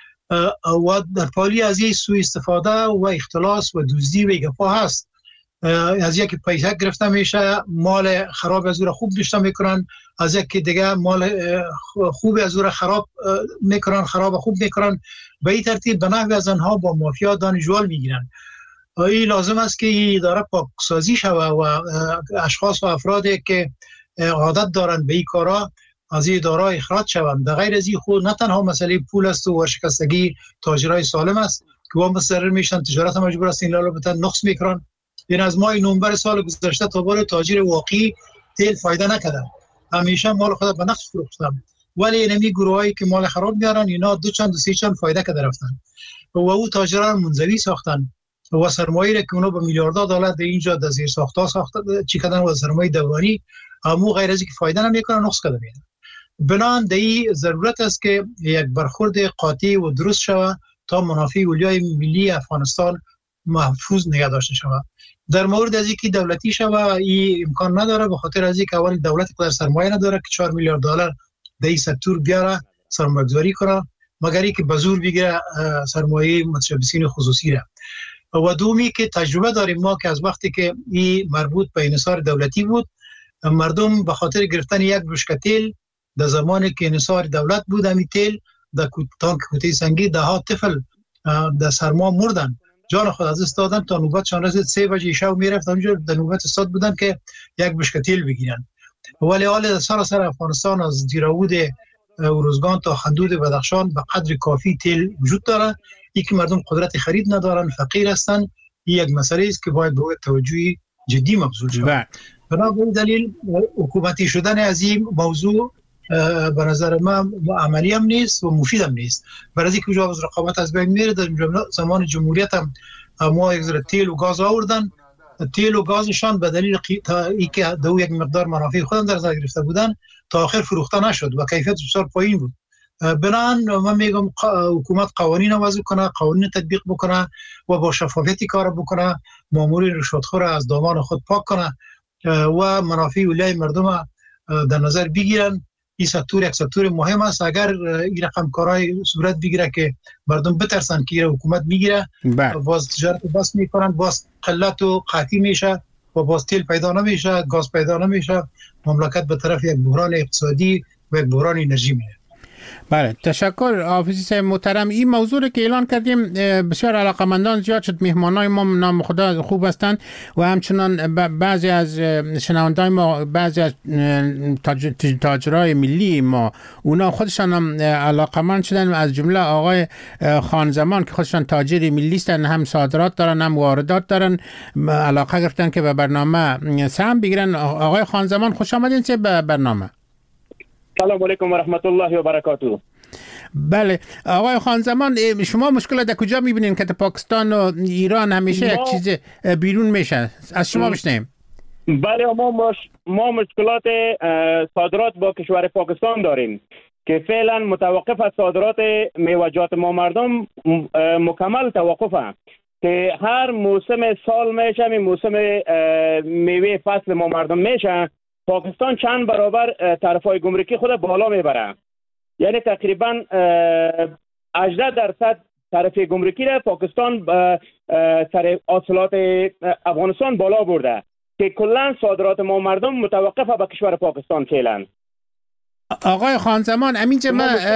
و در پالی از این سوء استفاده و اختلاس و دزدی و گپا هست. از یکی پیسه گرفته میشه، مال خراب از او را خوب نشته میکنن، از یکی دیگه مال خوب از او را خراب میکنن، خراب خوب میکنن. به این ترتیب به نحو از آنها با مافیا دانشجویان میگیرن. این لازم است که این اداره پاکسازی شود و اشخاص و افرادی که عادت دارن به این کارا از این اداره اخراج شوند. در غیر از این خود نه تنها مسئله پول است و ورشکستگی تاجرای سالم است که با مصرر میشن، تجارت مجبور است این لالا بتن نقص میکنن. این از ماه نوامبر سال گذشته تا بار تاجر واقعی تیل فایده نکردن، همیشه مال خود به نقص فروختن، ولی اینمی گروهایی که مال خراب میارن اینا دو چند فایده کرده رفتن و او تاجران منزوی ساختن و سرمایه‌ای که اونا به میلیاردها دلار در اینجا در زیر ساخت‌ها ساختن چی کردن و سرمایه دورانی همو غیر از اینکه فایده نمیکنن نقص کرده میاد. بنابراین دی ضرورت است که یک برخورد قاطع و درست شود تا منافع اولیای ملی افغانستان محفوظ نگه داشته شود. در مورد از اینکه دولتی شود این امکان نداره، به خاطر از اینکه اول دولت در سرمایه نداره که 4 میلیارد دلار در این سکتور بیاره سرمایه‌گذاری کنه، مگر اینکه به زور بگیره سرمایه متشبثین خصوصی را. و دومی که تجربه داریم ما که از وقتی که این مربوط به انحصار دولتی بود، مردم به خاطر گرفتن یک بشکه تیل در زمانی که انحصار دولت بود امی تیل در تانک کوته سنگی ده ها طفل در سرما مردن، جان خود از دست دادن تا نوبتشان رسید 3 بجه شب میرفت همینجور در نوبت استاد بودن که یک بشکه تیل بگیرن. ولی حال سراسر افغانستان از دیراود اروزگان تا خندود بدخشان به قدر کافی تیل وجود داره. این که مردم قدرت خرید ندارن، فقیر هستن، این یک مسئله است که باید به توجهی جدی مبذول شود. بنابراین دلیل حکومتی شدن از این موضوع به نظر من عملی هم نیست و مفید هم نیست. برای اینکه کجا از رقابت از بین میره. در زمان جمهوریت هم ما یک ذره تیل و گاز آوردن، تیل و گازشان به دلیل اینکه دو یک مقدار منافع خودم در نظر گرفته بودن تا آخر فروخته نشد و کیفیت بسیار پایین بود. بنابراین من میگم حکومت قوانین وضع کنه، قوانین تطبیق بکنه و با شفافیتی کار بکنه، مامورین رشوتخور از دامان خود پاک کنه و منافع ولای مردم در نظر بگیرن. این سکتور یک سکتور مهم است. اگر این رقم کارهای صورت بگیره که مردم بترسن که حکومت میگیره، باز تجارت بس میکنن، باز قلت و قحطی میشه و باز تیل پیدا نمیشه، گاز پیدا نمیشه، مملکت به طرف یک بحران اقتصادی و یک بحران انرژی میره. بله، تشکر حافظی محترم. این موضوع که اعلان کردیم بسیار علاقمندان زیاد شد. مهمانای ما نام خدا خوب هستند و همچنان بعضی از شنوندگان ما، بعضی از تاجرای ملی ما، اونا خودشان هم علاقمند شدن، از جمله آقای خانزمان که خودشان تاجر ملی هستند، هم صادرات دارن هم واردات دارن، علاقه گرفتن که به برنامه سهم بگیرن. آقای خانزمان خوش آمدین چه به برنامه. سلام علیکم و رحمت الله و برکاته. بله آقای خانزمان، شما مشکل در کجا میبینین که پاکستان و ایران همیشه یک چیز بیرون میشه؟ از شما بشنیم. بله، ما مشکلات صادرات با کشور پاکستان داریم که فعلا متوقف از صادرات میوه‌جات ما مردم مکمل توقفه که هر موسم سال میشه، می موسم میوه فصل ما مردم میشه، پاکستان چند برابر طرفای گمرکی خود بالا میبره. یعنی تقریبا 18% طرف گمرکی را پاکستان سر حاصلات افغانستان بالا برده که کلا صادرات ما مردم متوقفه به کشور پاکستان فعلا. آقای خانزمان امینجا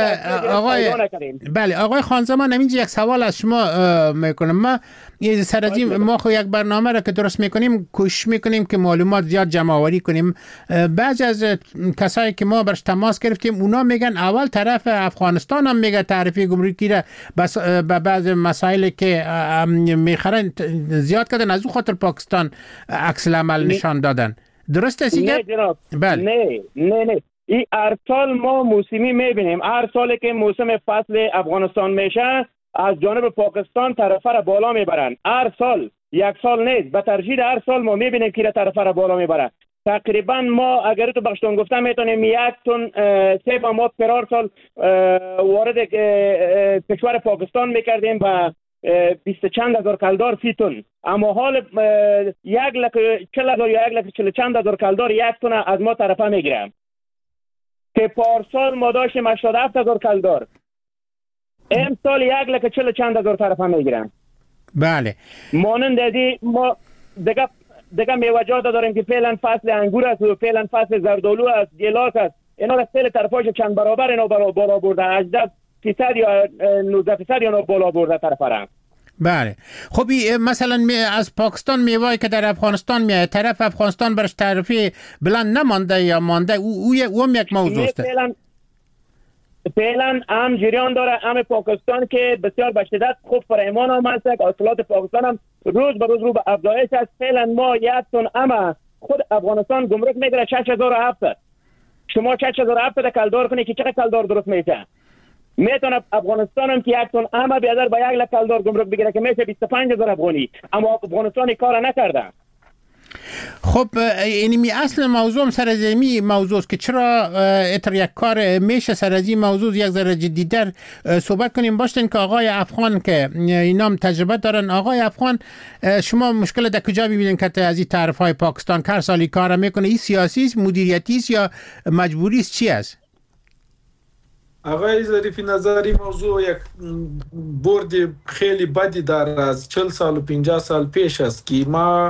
آقای خانزمان امینجا یک سوال از شما میکنم. ما سرجی ما خو یک برنامه را که درست میکنیم کوشش میکنیم که معلومات زیاد جمع آوری کنیم. بعضی از کسایی که ما برش تماس گرفتیم اونا میگن اول طرف افغانستان هم میگه تعرفه گمرکی را بس به بعض مسائلی که میخرن زیاد کردن، از اون خاطر پاکستان عکس العمل نشان دادن. درست است؟ نه جناب. بله. نه این هر سال ما موسمی میبینیم. هر سالی که موسم فصل افغانستان میشه از جانب پاکستان طرفه را بالا میبرن. هر سال، یک سال نیست، به ترجیح هر سال ما میبینیم که طرفه را بالا میبره. تقریبا ما اگر تو بخشتون گفتم میتونیم 1 تن سیب ما پر هر سال وارد کشور پاکستان میکردیم و 20 چند هزار کلدار 30 تن. اما حال 1,40,000 یا 1,40 چند هزار کلدار 1 تن از ما طرفه میگیرن که پارسال ما داشتیم 87,000 کلدار، امسال 1,40 چند هزار طرفه میگیرن. بله، مانند دی ما دیگه میوه‌جات داریم که فعلا فصل انگور است و فعلا فصل زردالو است، گیلاس است. اینا را فعلا طرفاش چند برابر اینا بالا برده، 18% یا 19% اینا بالا برده طرفه. بله. خب مثلا از پاکستان میوه‌ای که در افغانستان میاد، طرف افغانستان برش تعرفه بلند نمانده یا مانده، او هم یک موضوع است. فعلا هم جریان داره. هم پاکستان که بسیار به شدت خوب فرایمان آمد است، حاصلات پاکستان هم روز به روز رو به افزایش است. فعلا ما 1 تن اما خود افغانستان گمرک میگیره 6700. شما 6700 کلدار کنی که چقدر کلدار درست میشه؟ میتونه افغانستان هم که 1 تن اما بیادر با 1 لک کلدار گمرک بگیره که میشه 25,000 افغانی، اما افغانستان کار نکرده. خب اینمی اصل موضوع هم سر از این موضوع است که چرا اتر یک کار میشه سر از این موضوع یک ذره جدی‌تر صحبت کنیم. باشین که آقای افغان که اینا هم تجربه دارن. آقای افغان، شما مشکل در کجا می‌بینین که از این طرف‌های پاکستان هر سالی کار میکنه؟ این سیاسی است، مدیریتی است یا مجبوری است؟ چی است؟ آقای ظریفی نظری موضوع یک برد خیلی بدی داره. از 40 سال و 50 سال پیش است که ما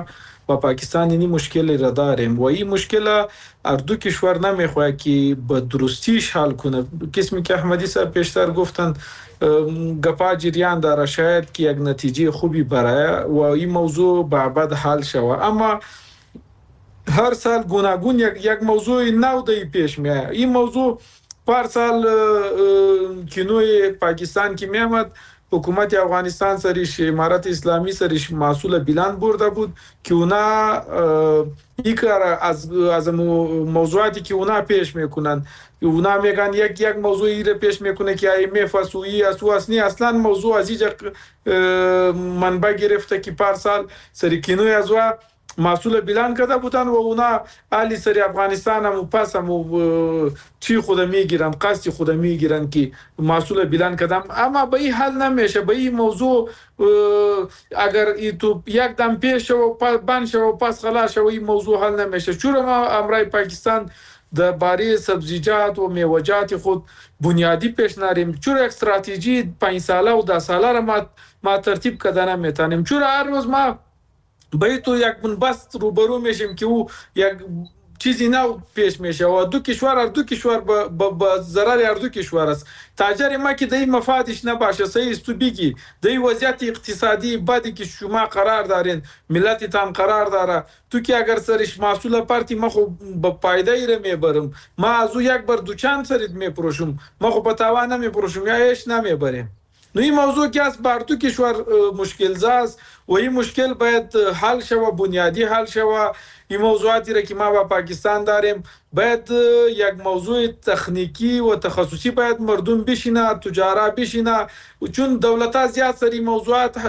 و پاکستان این مشکل را داریم و این مشکل هر دو کشور نمیخواد که به درستیش حل کنه. قسمی که احمدی صاحب پیشتر گفتن گپا جریان داره شاید که یک نتیجه خوبی برای و این موضوع بعد حل شود، اما هر سال گوناگون یک موضوع نو دی پیش میاد. این موضوع پارسال کینوی پاکستان که میامد حکومت افغانستان سریش امارت اسلامی سریش محصول بیلان برده بود که اونا ایکار از موضوعاتی که اونا پیش میکنن اونا میگن یک موضوعی رو پیش میکنه که IMF اسوی اسواسنی اصلا موضوع از اینجا منبع گرفته که پارسال سری کینوی از محصول بیلان کرده بودن و اونا علی سری افغانستان هم پس هم چی خود میگیرن قصد خود میگیرن که محصول بیلان کردم، اما به این حل نمیشه. به این موضوع اگر تو یک دم پیش و بند و پس خلاص و این موضوع حل نمیشه. چون ما امرای پاکستان در باره سبزیجات و میوه‌جات خود بنیادی پیش نریم، چون یک استراتژی 5 ساله و 10 ساله را ما ترتیب کردن نمیتونیم. چون هر روز ما باید تو یک بنبست روبرو میشیم که او یک چیزی نو پیش میشه و دو کشور با ضرر هر دو کشور است. تاجر ما که دی مفادش نباشه صحیح است تو بگی دی وضعیت اقتصادی بدی که شما قرار دارین ملتتان قرار داره تو که اگر سرش محصول پارتی ما خو با پایدایی رو میبرم ما از او یک بار دوچند سرید میپروشم ما خو با تاوان نمیپروشم یا ایش نمیبریم. نو این موضوع که از بر دو کشور مشکل زاست و این مشکل باید حل شود، بنیادی حل شود. این موضوعاتی را که ما با پاکستان داریم باید یک موضوع تکنیکی و تخصصی باید مردم بشینه، تجارا بشینه، چون دولت ها زیاد سری موضوعات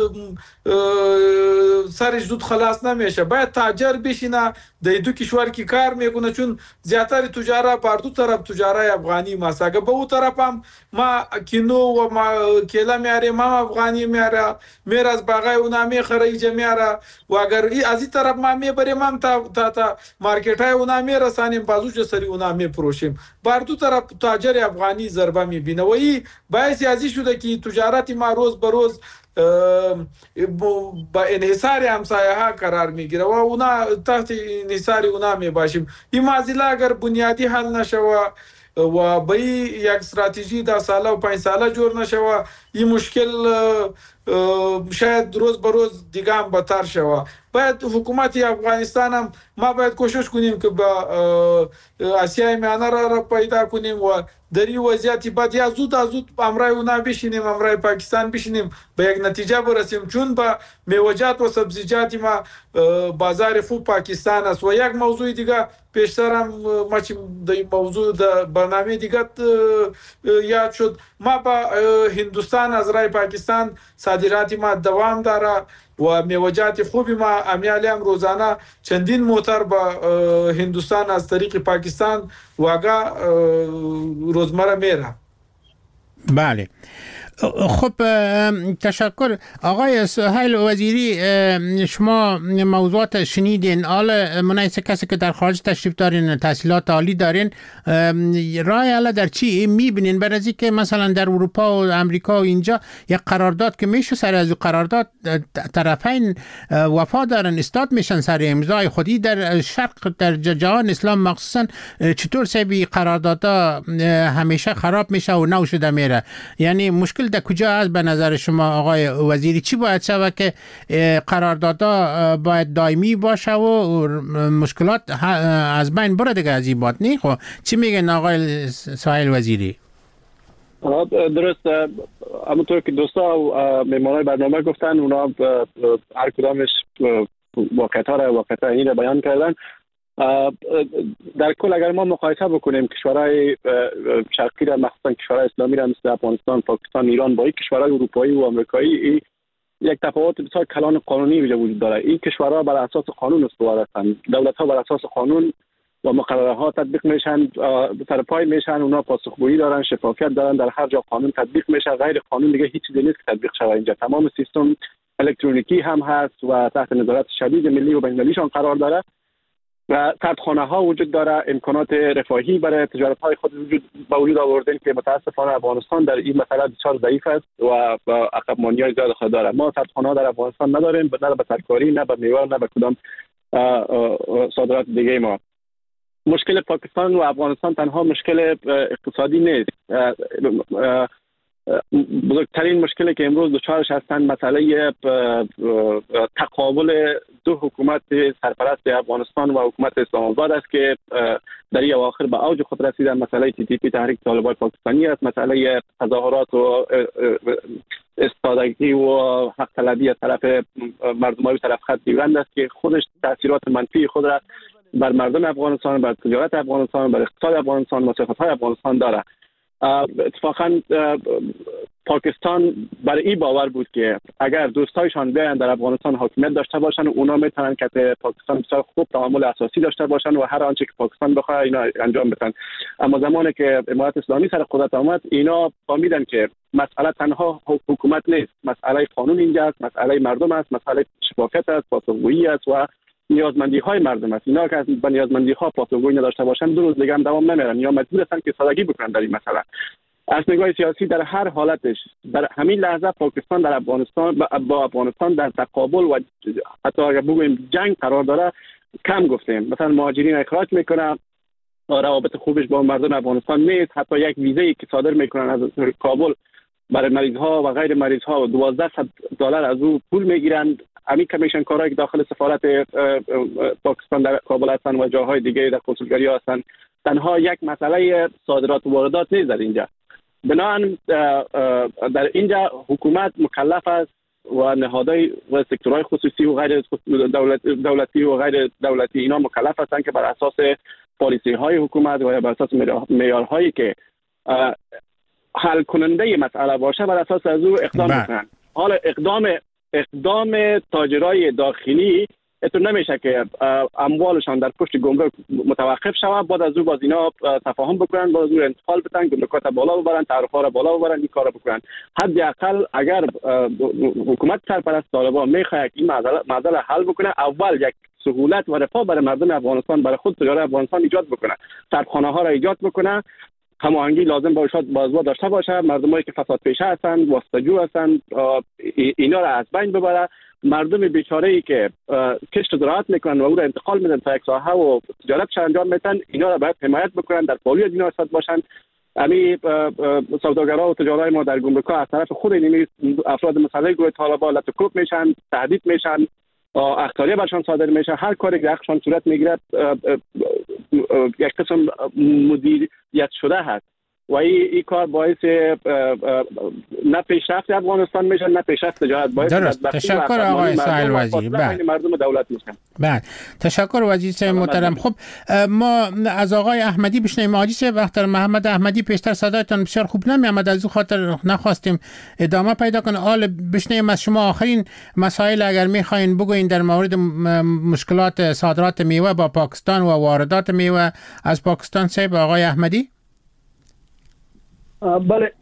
سرش زود خلاص نمیشه. باید تاجر بشینه در دو کشور که کار میکنه، چون زیادتر تجارا بر دو طرف تجارای افغانی ماست. اگر به اون طرف هم ما کینو و ما کیلا میاریم ما افغانی میاره میر از باغای اونا میخره اینجا میاره و اگر از این طرف ما میبریم هم تا مارکت های اونا میرسانیم بازوچ سری اونا میپروشیم. بر دو طرف تاجر افغانی ضربه میبینه و این باعث ازی شده که تجارت ما روز به روز با انحصار همسایه ها قرار میگیره و اونا تحت انحصار اونا میباشیم. این معضله اگر بنیادی حل نشه و به یک استراتژی 10 ساله و 5 ساله جور نشه و این مشکل شاید روز به روز دیگه هم بدتر شود. باید حکومت افغانستان هم ما باید کوشش کنیم که با آسیای میانه را پیدا کنیم و در این وضعیتی بعد یا زود امرای اونا بشینیم امرای پاکستان بشینیم به یک نتیجه برسیم، چون با میوه‌جات و سبزیجات ما بازار خوب پاکستان است. و یک موضوع دیگه پیشتر هم ما چی در این موضوع در برنامه دیگه یاد شد، ما با هندوستان از رای پاکستان صادرات ما دوام داره و میوه‌جات خوبی ما امیالی هم روزانه چندین موتر با هندوستان از طریق پاکستان واقعا روزمره میره. بله خب تشکر آقای سهیل وزیری. شما موضوعات شنیدین. حالا منایسه کسی که در خارج تشریف دارین تحصیلات عالی دارین رای حالا در چی میبینین برای که مثلا در اروپا و امریکا و اینجا یک قرارداد که میشه سر از قرارداد طرفین وفا دارن استاد میشن سر امضای خودی در شرق در جهان اسلام مخصوصا چطور سبی قراردادها همیشه خراب میشه و نو شده میره. یعنی مشکل در کجا هست به نظر شما آقای وزیری؟ چی باید شود که قراردادها باید دائمی باشه و مشکلات از بین بره دیگه از این بات نه؟ خب چی میگن آقای سهیل وزیری؟ درست همونطور که دوستا و میمانای برنامه گفتن اونا هر کدامش واقعیت این را بیان کردن. در کل اگر ما مقایسه بکنیم کشورهای شرقی را مخصوصا کشورهای اسلامی را مثل افغانستان، پاکستان، ایران با این کشورهای اروپایی و آمریکایی یک تفاوت بسیار کلان قانونی وجود داره. این کشورها بر اساس قانون استوار هستند، دولت‌ها بر اساس قانون و مقرره ها تطبیق میشن، سر پای میشن، اونا پاسخگویی دارن، شفافیت دارن، در هر جا قانون تطبیق میشه. غیر قانون دیگه هیچ چیزی نیست که تطبیق شود. اینجا تمام سیستم الکترونیکی هم هست و تحت نظارت شدید ملی و بین‌المللیشان قرار داره سردخانه ها وجود داره، امکانات رفاهی برای تجارت های خود وجود آوردن که متاسفانه افغانستان در این مسئله بسیار ضعیف است و عقب ماندگی زیاد خود داره. ما سردخانه ها در افغانستان نداریم، نه به ترکاری، نه به میوه، نه به کدام صادرات دیگه. ما مشکل پاکستان و افغانستان تنها مشکل اقتصادی نیست. بزرگترین مشکلی که امروز دچارش هستند مسئله تقابل دو حکومت سرپرست افغانستان و حکومت اسلام آباد است که در این اواخر به اوج خود رسیدن. مسئله TTP تحریک طالبان پاکستانی است، مسئله تظاهرات و استادگی و حق طلبی از طرف مردمای طرف خط دیوند است که خودش تاثیرات منفی خود را بر مردم افغانستان، بر تجارت افغانستان، بر اقتصاد افغانستان، مسافت های افغانستان داره. اتفاقا پاکستان برای این باور بود که اگر دوستایشان بیاین در افغانستان حاکمیت داشته باشن، اونا میتونن که پاکستان بسیار خوب تعامل اساسی داشته باشن و هر آنچه که پاکستان بخواد اینا انجام بدن. اما زمانی که امارات اسلامی سر قدرت آمد، اینا فهمیدن که مسئله تنها حکومت نیست، مسئله قانون اینجا است، مسئله مردم است، مسئله شفافیت است، پاسخگویی است و نیازمندی های مردم است. اینا که از نیازمندی ها پاسخگویی نداشته باشن، دو روز دیگه هم دوام نمیرن یا مجبور هستن که سادگی بکنن در این مسئله. از نگاه سیاسی در هر حالتش در همین لحظه پاکستان در افغانستان با افغانستان در تقابل و حتی اگر بگوییم جنگ قرار داره، کم گفتیم. مثلا مهاجرین اخراج میکنه، روابط خوبش با مردم افغانستان نیست، حتی یک ویزه که صادر میکنن از کابل برای مریض ها و غیر مریض ها $1200 از او پول میگیرن. همین کمیشن کارهایی که داخل سفارت پاکستان در کابل هستن و جاهای دیگه در کنسولگری هستن، تنها یک مسئله صادرات و واردات نیست در اینجا. بنابراین در اینجا حکومت مکلف است و نهادهای و سکتورهای خصوصی و غیر دولتی و غیر دولتی اینا مکلف هستند که بر اساس پالیسی های حکومت و بر اساس معیارهایی که حل کننده مسئله باشه بر اساس از او اقدام بکنن. حالا اقدام تاجرای داخلی اتون نمیشه که اموالشان در پشت گمرک متوقف شود، بعد از او باز اینا تفاهم بکنن، بعد از او انتقال بدن، گمرکات بالا ببرن، تعرفه را بالا ببرن، این کارا بکنن. حداقل اگر حکومت سرپرست طالبان میخواد این معضله حل بکنه، اول یک سهولت و رفاه برای مردم افغانستان، برای خود تجار افغانستان ایجاد بکنه، سردخانه ها را ایجاد بکنه، هماهنگی لازم باشد بازوا داشته باشه، مردمایی که فساد پیشه هستند، واسطه‌جو هستند، اینا را از بین ببره. مردم بیچاره‌ای که کشت زراعت میکنن و او را انتقال میدن تا یک ساحه و تجارتش انجام میدن، اینا را باید حمایت بکنن، در پالوی از اینا استاد باشن. امی سوداگرها و تجارای ما در گمرک‌ها از طرف خود این افراد مسلح گروه طالبان لطکوب میشن، تهدید میشن، اخطاریه برشان صادر میشه. هر کاری که حقشان صورت میگیره یک قسم مدیریت شده هست و این کار باعث نه پیشرفت افغانستان میشه نه پیشرفت تجارت. درست. تشکر آقای ساحل وزیر. مردم دولت میشن. بله تشکر وزیر صاحب محترم. خب ما از آقای احمدی بشنویم. حاجی صاحب وقتی محمد احمدی پیشتر صدایتان بسیار خوب نمیامد، از این خاطر نخواستیم ادامه پیدا کنه. حالا بشنویم از شما آخرین مسائل اگر میخواین بگوین در مورد مشکلات صادرات میوه با پاکستان و واردات میوه از پاکستان. صاحب آقای احمدی. بله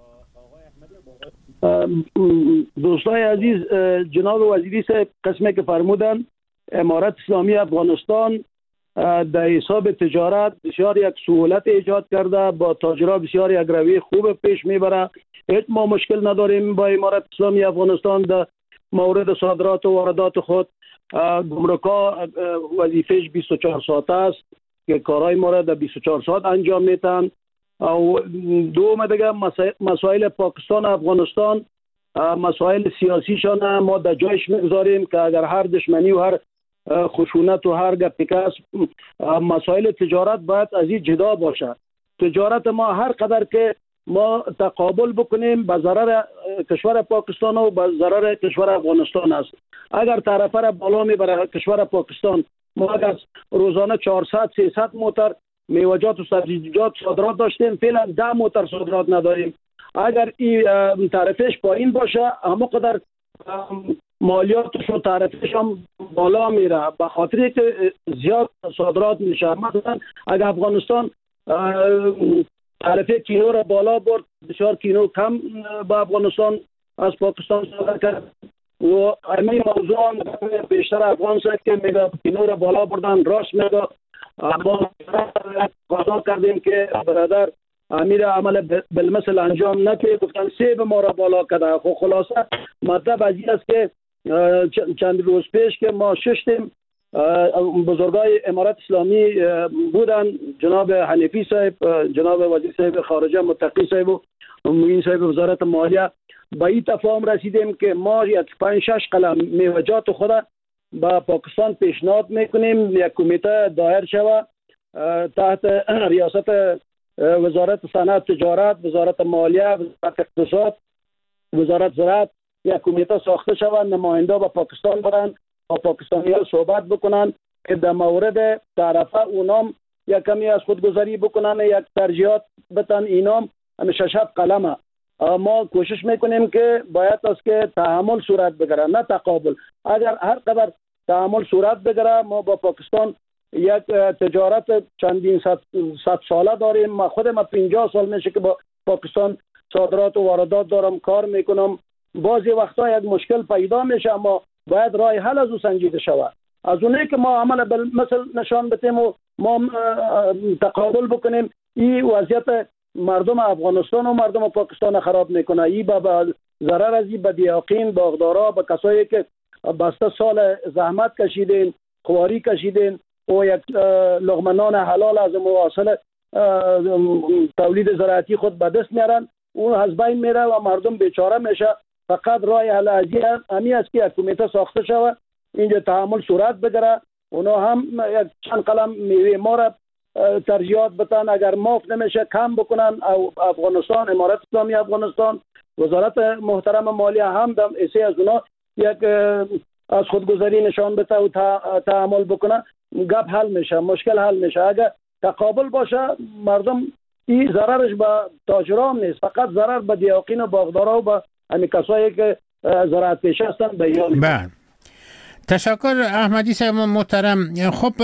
دوستای عزیز، جناب وزیری صاحب قسمی که فرمودن امارت اسلامی افغانستان در حساب تجارت بسیار یک سهولت ایجاد کرده، با تاجرها بسیار یک روی خوب پیش میبره. هیچ ما مشکل نداریم با امارت اسلامی افغانستان در مورد صادرات و واردات خود. گمرکا وظیفهش 24 ساعته است که کارهای ما را در 24 ساعت انجام میتن. و دوم دیگه مسائل پاکستان و افغانستان، مسائل سیاسیشان ما در جایش میگذاریم که اگر هر دشمنی و هر خشونت و هر گپیکاس، مسائل تجارت باید از این جدا باشه. تجارت ما هر قدر که ما تقابل بکنیم به ضرر کشور پاکستان و به ضرر کشور افغانستان است. اگر طرفه را بالا میبره کشور پاکستان، ما اگر روزانه 400-300 موتر میوه‌جات و سبزیجات صادرات داشتیم، فعلا 10 موتر صادرات نداریم. اگر این تعرفهش پایین باشه، همون قدر مالیاتش و تعرفهش هم بالا میره، به خاطر که زیاد صادرات میشه. مثلا اگر افغانستان تعرفه کینو را بالا برد، بسیار کینو کم به افغانستان از پاکستان صادر کرد و همین موضوع هم بیشتر افغان شد که میگه کینور بالا بردن راست میگه. ما قضا کردیم که برادر امیر عمل بالمثل انجام نکرد، گفتن سیب ما را بالا کرده. خب خلاصه مطلب از این است که چند روز پیش که ما ششتیم بزرگای امارت اسلامی بودن، جناب حنیفی صاحب، جناب وزیر صاحب خارجه متقی صاحب و معین صاحب وزارت مالیه، به این تفاهم رسیدیم که ما یک 5-6 قلم میوجات خود با پاکستان پیشنهاد میکنیم یک کمیته دایر شود تحت ریاست وزارت صنعت تجارت، وزارت مالیه، وزارت اقتصاد، وزارت زراعت، یک کمیته ساخته شود، نماینده با پاکستان برن با پاکستانیان صحبت بکنن که در مورد طرفه اونام یک کمی از خودگذاری بکنن، یک ترجیحات بتن. اینام همیشه 6 قلمه. ما کوشش میکنیم که باید است که تعامل صورت بگیره نه تقابل. اگر هر قدر تعامل صورت بگیره، ما با پاکستان یک تجارت چندین صد ساله داریم. ما خودم 50 سال میشه که با پاکستان صادرات و واردات دارم، کار میکنم. بعضی وقتا یک مشکل پیدا میشه، اما باید راه حل از او سنجیده شود. از اونه که ما عمل مثل نشان بدیم و ما تقابل بکنیم، این وضعیت مردم افغانستان و مردم پاکستان خراب میکنه. این با ضرر از این بدیاقین، باغدارا، با کسایی که بسته سال زحمت کشیدین، خواری کشیدین و یک لقمه نان حلال از مواصل تولید زراعتی خود به دست میارن، اون از بین میره و مردم بیچاره میشه. فقط راه حل همی است که یک کمیته ساخته شود، اینجا تعامل صورت بگیره، اونا هم یک چند قلم میوه ما را ترجیحات بتن، اگر موافق نمیشه کم بکنن. او افغانستان، امارت اسلامی افغانستان، وزارت محترم مالیه هم دم ایسه از اونا یک از خودگذاری نشان بده و تعامل بکنه، گپ حل میشه، مشکل حل میشه. اگر تقابل باشه، مردم این ضررش به تاجران نیست، فقط ضرر به دیاقین و باغدارا و به همین کسایی که زراعت پیشه هستن به ایال. بله، تشکر احمدی صاحب محترم. خب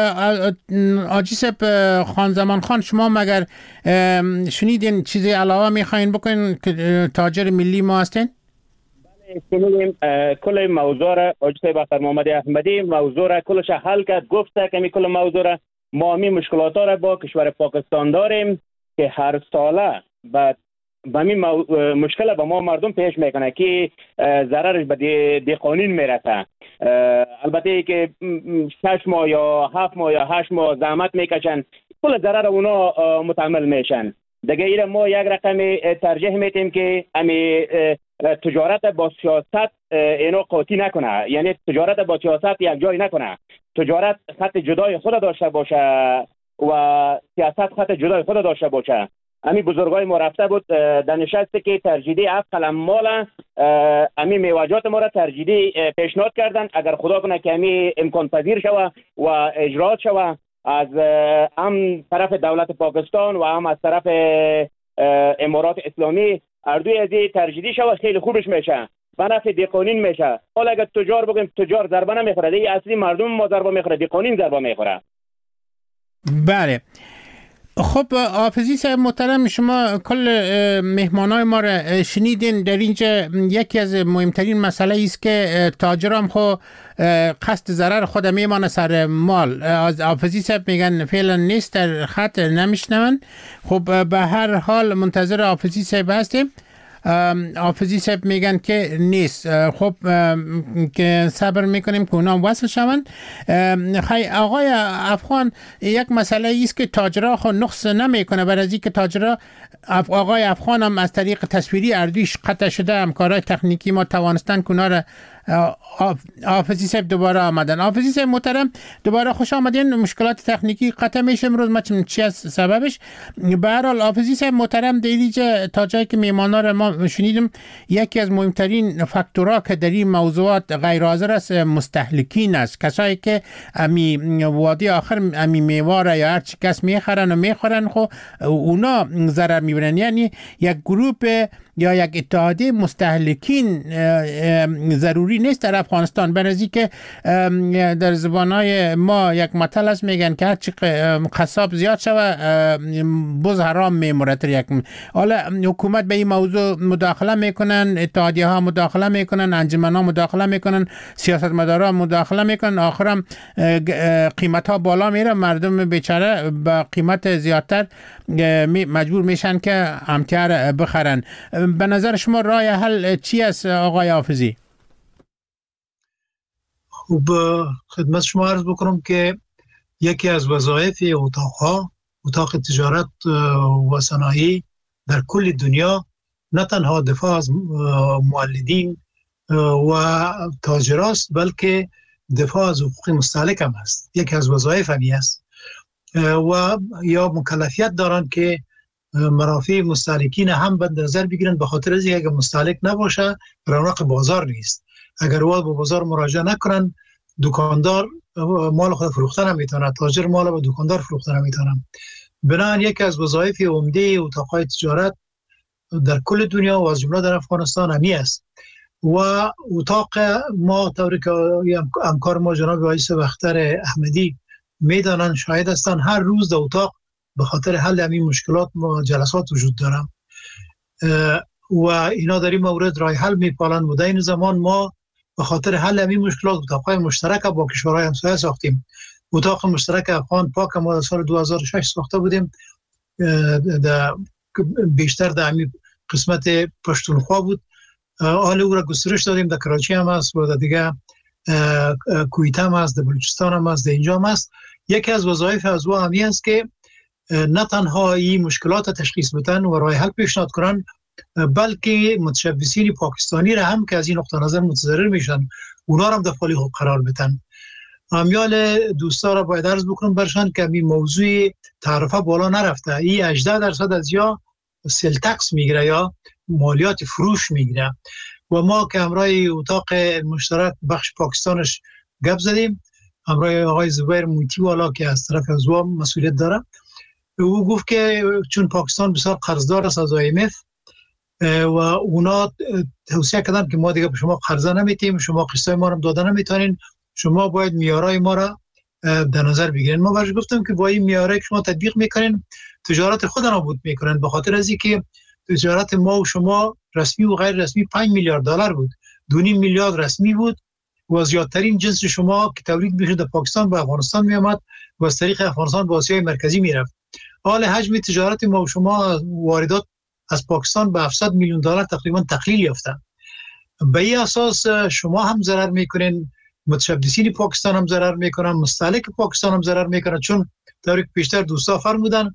آجی صاحب خان زمان خان، شما مگر شنیدین چیزی علاوه میخواین بکنین که تاجر ملی ما هستین؟ بله، شنیدیم کل موضوع را آجی صاحب اختر محمد احمدی موضوع را کلش حل کرد، گفته که کل موضوع را ما همین مشکلات را با کشور پاکستان داریم که هر ساله بعد به همین مشکل به ما مردم پیش میکنه که ضررش به دیقانین میرسه. البته که 6 ماه یا 7 ماه یا 8 ماه زحمت میکشن، کل ضرر اونا متحمل میشن. دیگه ایره ما یک رقم ترجیح میتیم که امی تجارت با سیاست اینو قاطی نکنه، یعنی تجارت با سیاست یک جای نکنه. تجارت خط جدای خود داشته باشه و سیاست خط جدای خود داشته باشه. امی بزرگای ما رفته بود در نشستی که ترجیدی 7 قلم مال امی میواجات ما را ترجیدی پیشنهاد کردن، اگر خدا کنه که امی امکان پذیر شوه و اجرات شوه از هم طرف دولت پاکستان و هم از طرف امارات اسلامی، اردوی از ترجیدی شوه خیلی خوبش میشه، به نفع دیقانین میشه. حالا اگر تجار بگیم تجار ضربه نمیخوره، دیگه اصلی مردم ما ضربه میخوره، دیقانین ضربه میخوره. بله. خب حافظی صاحب محترم، شما کل مهمانای ما را شنیدین. در اینجا یکی از مهمترین مسئله است که تاجرام خو قصد ضرر خود میمانه سر مال. از حافظی صاحب میگن فعلا نیست، در خط نمیشنون. خب به هر حال منتظر حافظی صاحب هستیم. حافظی صاحب میگن که نیست. خب که صبر میکنیم که اونا وصل شوند. آقای افغان، یک مسئله ایست که تاجرها خود نقص نمیکنه، برای از اینکه تاجرها آقای افغان هم از طریق تصویری اردویش قطع شده، همکارای تکنیکی ما توانستن که اونا را حافظی صاحب دوباره آمدن. حافظی صاحب محترم دوباره خوش آمدین. مشکلات تکنیکی قطع میشه امروز، ما چی از سببش. به هر حال حافظی صاحب محترم، در اینجا تا جایی که میمانا را ما شنیدیم، یکی از مهمترین فاکتورها که در این موضوعات غیر حاضر است مستهلکین است، کسایی که امی وادی آخر امی میوه یا هر چی کس میخرن و میخورن، خب اونا ضرر میبرن. یعنی یک گروه یا یک اتحادیه مستهلکین ضروری نیست در افغانستان. به نظری که در زبانهای ما یک متل است میگن که هرچی قصاب زیاد شوه بز حرام میمورد. حالا حکومت به این موضوع مداخله میکنن، اتحادیه ها مداخله میکنن، انجمن ها مداخله میکنن، سیاستمدارا مداخله میکنن، آخرم قیمت ها بالا میره، مردم بیچاره با قیمت زیادتر مجبور میشن که امتیار بخرن. به نظر شما راه حل چی است آقای حافظی؟ خب خدمت شما عرض بکنم که یکی از وظایف اتاق تجارت و صنایع در کل دنیا نه تنها دفاع از مولدین و تاجراست، بلکه دفاع از حقوق مستهلک هم است. یکی از وظایف همی است و یا مکلفیت دارند که منافع مستهلکین هم به نظر بگیرن، به خاطر از اینکه اگر مستهلک نباشه رونق بازار نیست. اگر واد به بازار مراجعه نکنن، دکاندار مال خود فروختن هم میتونه، تاجر مال به دکاندار فروختن هم میتونه. بنابراین یکی از وظایف عمده اتاقهای تجارت در کل دنیا و از جمله در افغانستان همی است. و اتاق ما طوری که همکار ما جناب آقای سبختر احمدی میدانن، شاهد هستن، هر روز در اتاق به خاطر حل همین مشکلات ما جلسات وجود دارم و اینا در این مورد راه حل میپالن. و در این زمان ما به خاطر حل همین مشکلات اتاقهای مشترک با کشورهای همسایه ساختیم. اتاق مشترک افغان پاک ما در سال 2006 ساخته بودیم، بیشتر در همین قسمت پشتونخوا بود. حال او را گسترش دادیم، در کراچی هم هست و در دیگه کویت هم هست، در بلوچستان هم هست، در اینجا هم هست. یکی از وظایف از او همی است که نه تنها این مشکلات تشخیص بدن و راه حل پیشنهاد کنن، بلکه متشبثین پاکستانی را هم که از این نقطه نظر متضرر میشن اونا را هم در فعالی خوب قرار بدن. امیال دوستا را باید عرض بکنم برشان که این موضوع تعرفه بالا نرفته. این 18% از یا سیل تکس میگیره یا مالیات فروش میگیره و ما که همراه اتاق مشترک بخش پاکستانش گپ زدیم، همراه آقای زبیر مویتی والا که از طرف از او مسئولیت داره، او گفت که چون پاکستان بسیار قرضدار است از IMF و اونا توصیه کردن که ما دیگه به شما قرضه نمیتیم، شما قسطای ما رو دادن نمیتونین، شما باید معیارهای ما را در نظر بگیرین. ما برش گفتم که با این معیارایی که شما تطبیق میکنین تجارت خود نابود میکنن، به خاطر از اینکه تجارت ما و شما رسمی و غیر رسمی 5 میلیارد دلار بود، 2.5 میلیارد رسمی بود و زیادترین جنس شما که تولید میشد در پاکستان به افغانستان میامد و از طریق افغانستان به آسیای مرکزی میرفت. حال حجم تجارت ما و شما واردات از پاکستان به 700 میلیون دلار تقریبا تقلیل یافته. به این اساس شما هم ضرر میکنین، متشبثین پاکستان هم ضرر میکنن، مستهلک پاکستان هم ضرر میکنن، چون طوری که بیشتر دوستا فرمودن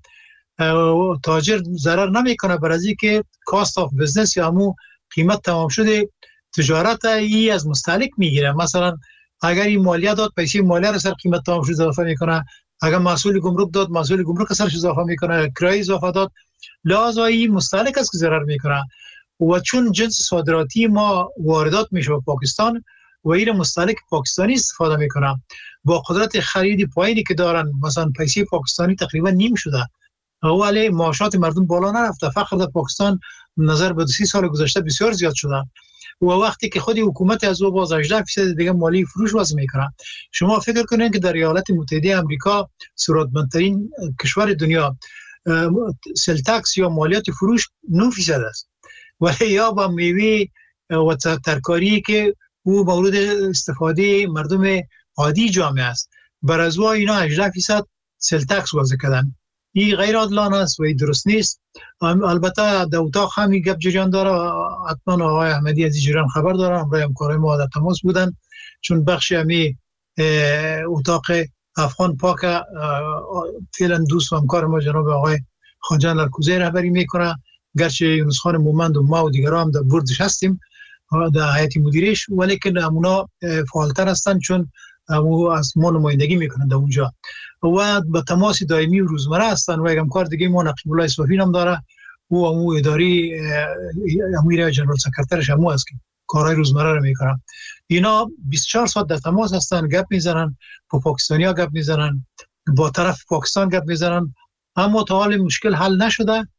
تاجر ضرر نمیکنه برای که کاست آف بزنس یا همون قیمت تمام شده تجارت ای از مستهلک میگیره. مثلا اگر این مالیه داد، پیسه مالیه را سر قیمت تمام شده اضافه میکنه، اگر مسئول گمرک داد، مسئول گمرک سرش اضافه میکنه، کرایه اضافه داد، لازم این مستهلک است که ضرر میکنه. و چون جنس صادراتی ما واردات میشه به پاکستان و این مستهلک پاکستانی استفاده میکنه، با قدرت خرید پایینی که دارن، مثلا پیسه پاکستانی تقریبا نیم شده، ولی معاشات مردم بالا نرفته. فقر در پاکستان نظر به 30 سال گذشته بسیار زیاد شده و وقتی که خود حکومت از او باز 18% دیگه مالی فروش وضع میکنه. شما فکر کنین که در ایالات متحده آمریکا ثروتمندترین کشور دنیا سیل تکس یا مالیات فروش 9% است، ولی یا با میوه و ترکاری که او مورد استفاده مردم عادی جامعه است، بر از او اینا 18% سیل تکس وضع کردن. این غیر عادلانه است و این درست نیست. البته در اتاق همی گپ جریان داره، حتما آقای احمدی از این جریان خبر داره، همراه همکارای ما در تماس بودن، چون بخش همی اتاق افغان پاک فعلا دوست و همکار ما جناب آقای خواجه لرکوزی رهبری میکنه، گرچه یونس خان مومند و ما و دیگران هم در بردش هستیم در هیئت مدیرش، ولی که اونا فعالتر هستن چون از ما نمایندگی میکنن در اونجا و با تماس دائمی و روزمره هستن. و همکار دیگه ما نقیب الله اسفافی هم داره، او اداری امیر جنرال سکرترش هم هست که کارهای روزمره رو میکنن. اینا 24 ساعت در تماس هستن، گپ میزنن، با پاکستانیا گپ میزنن، با طرف پاکستان گپ میزنن، اما تا حال مشکل حل نشده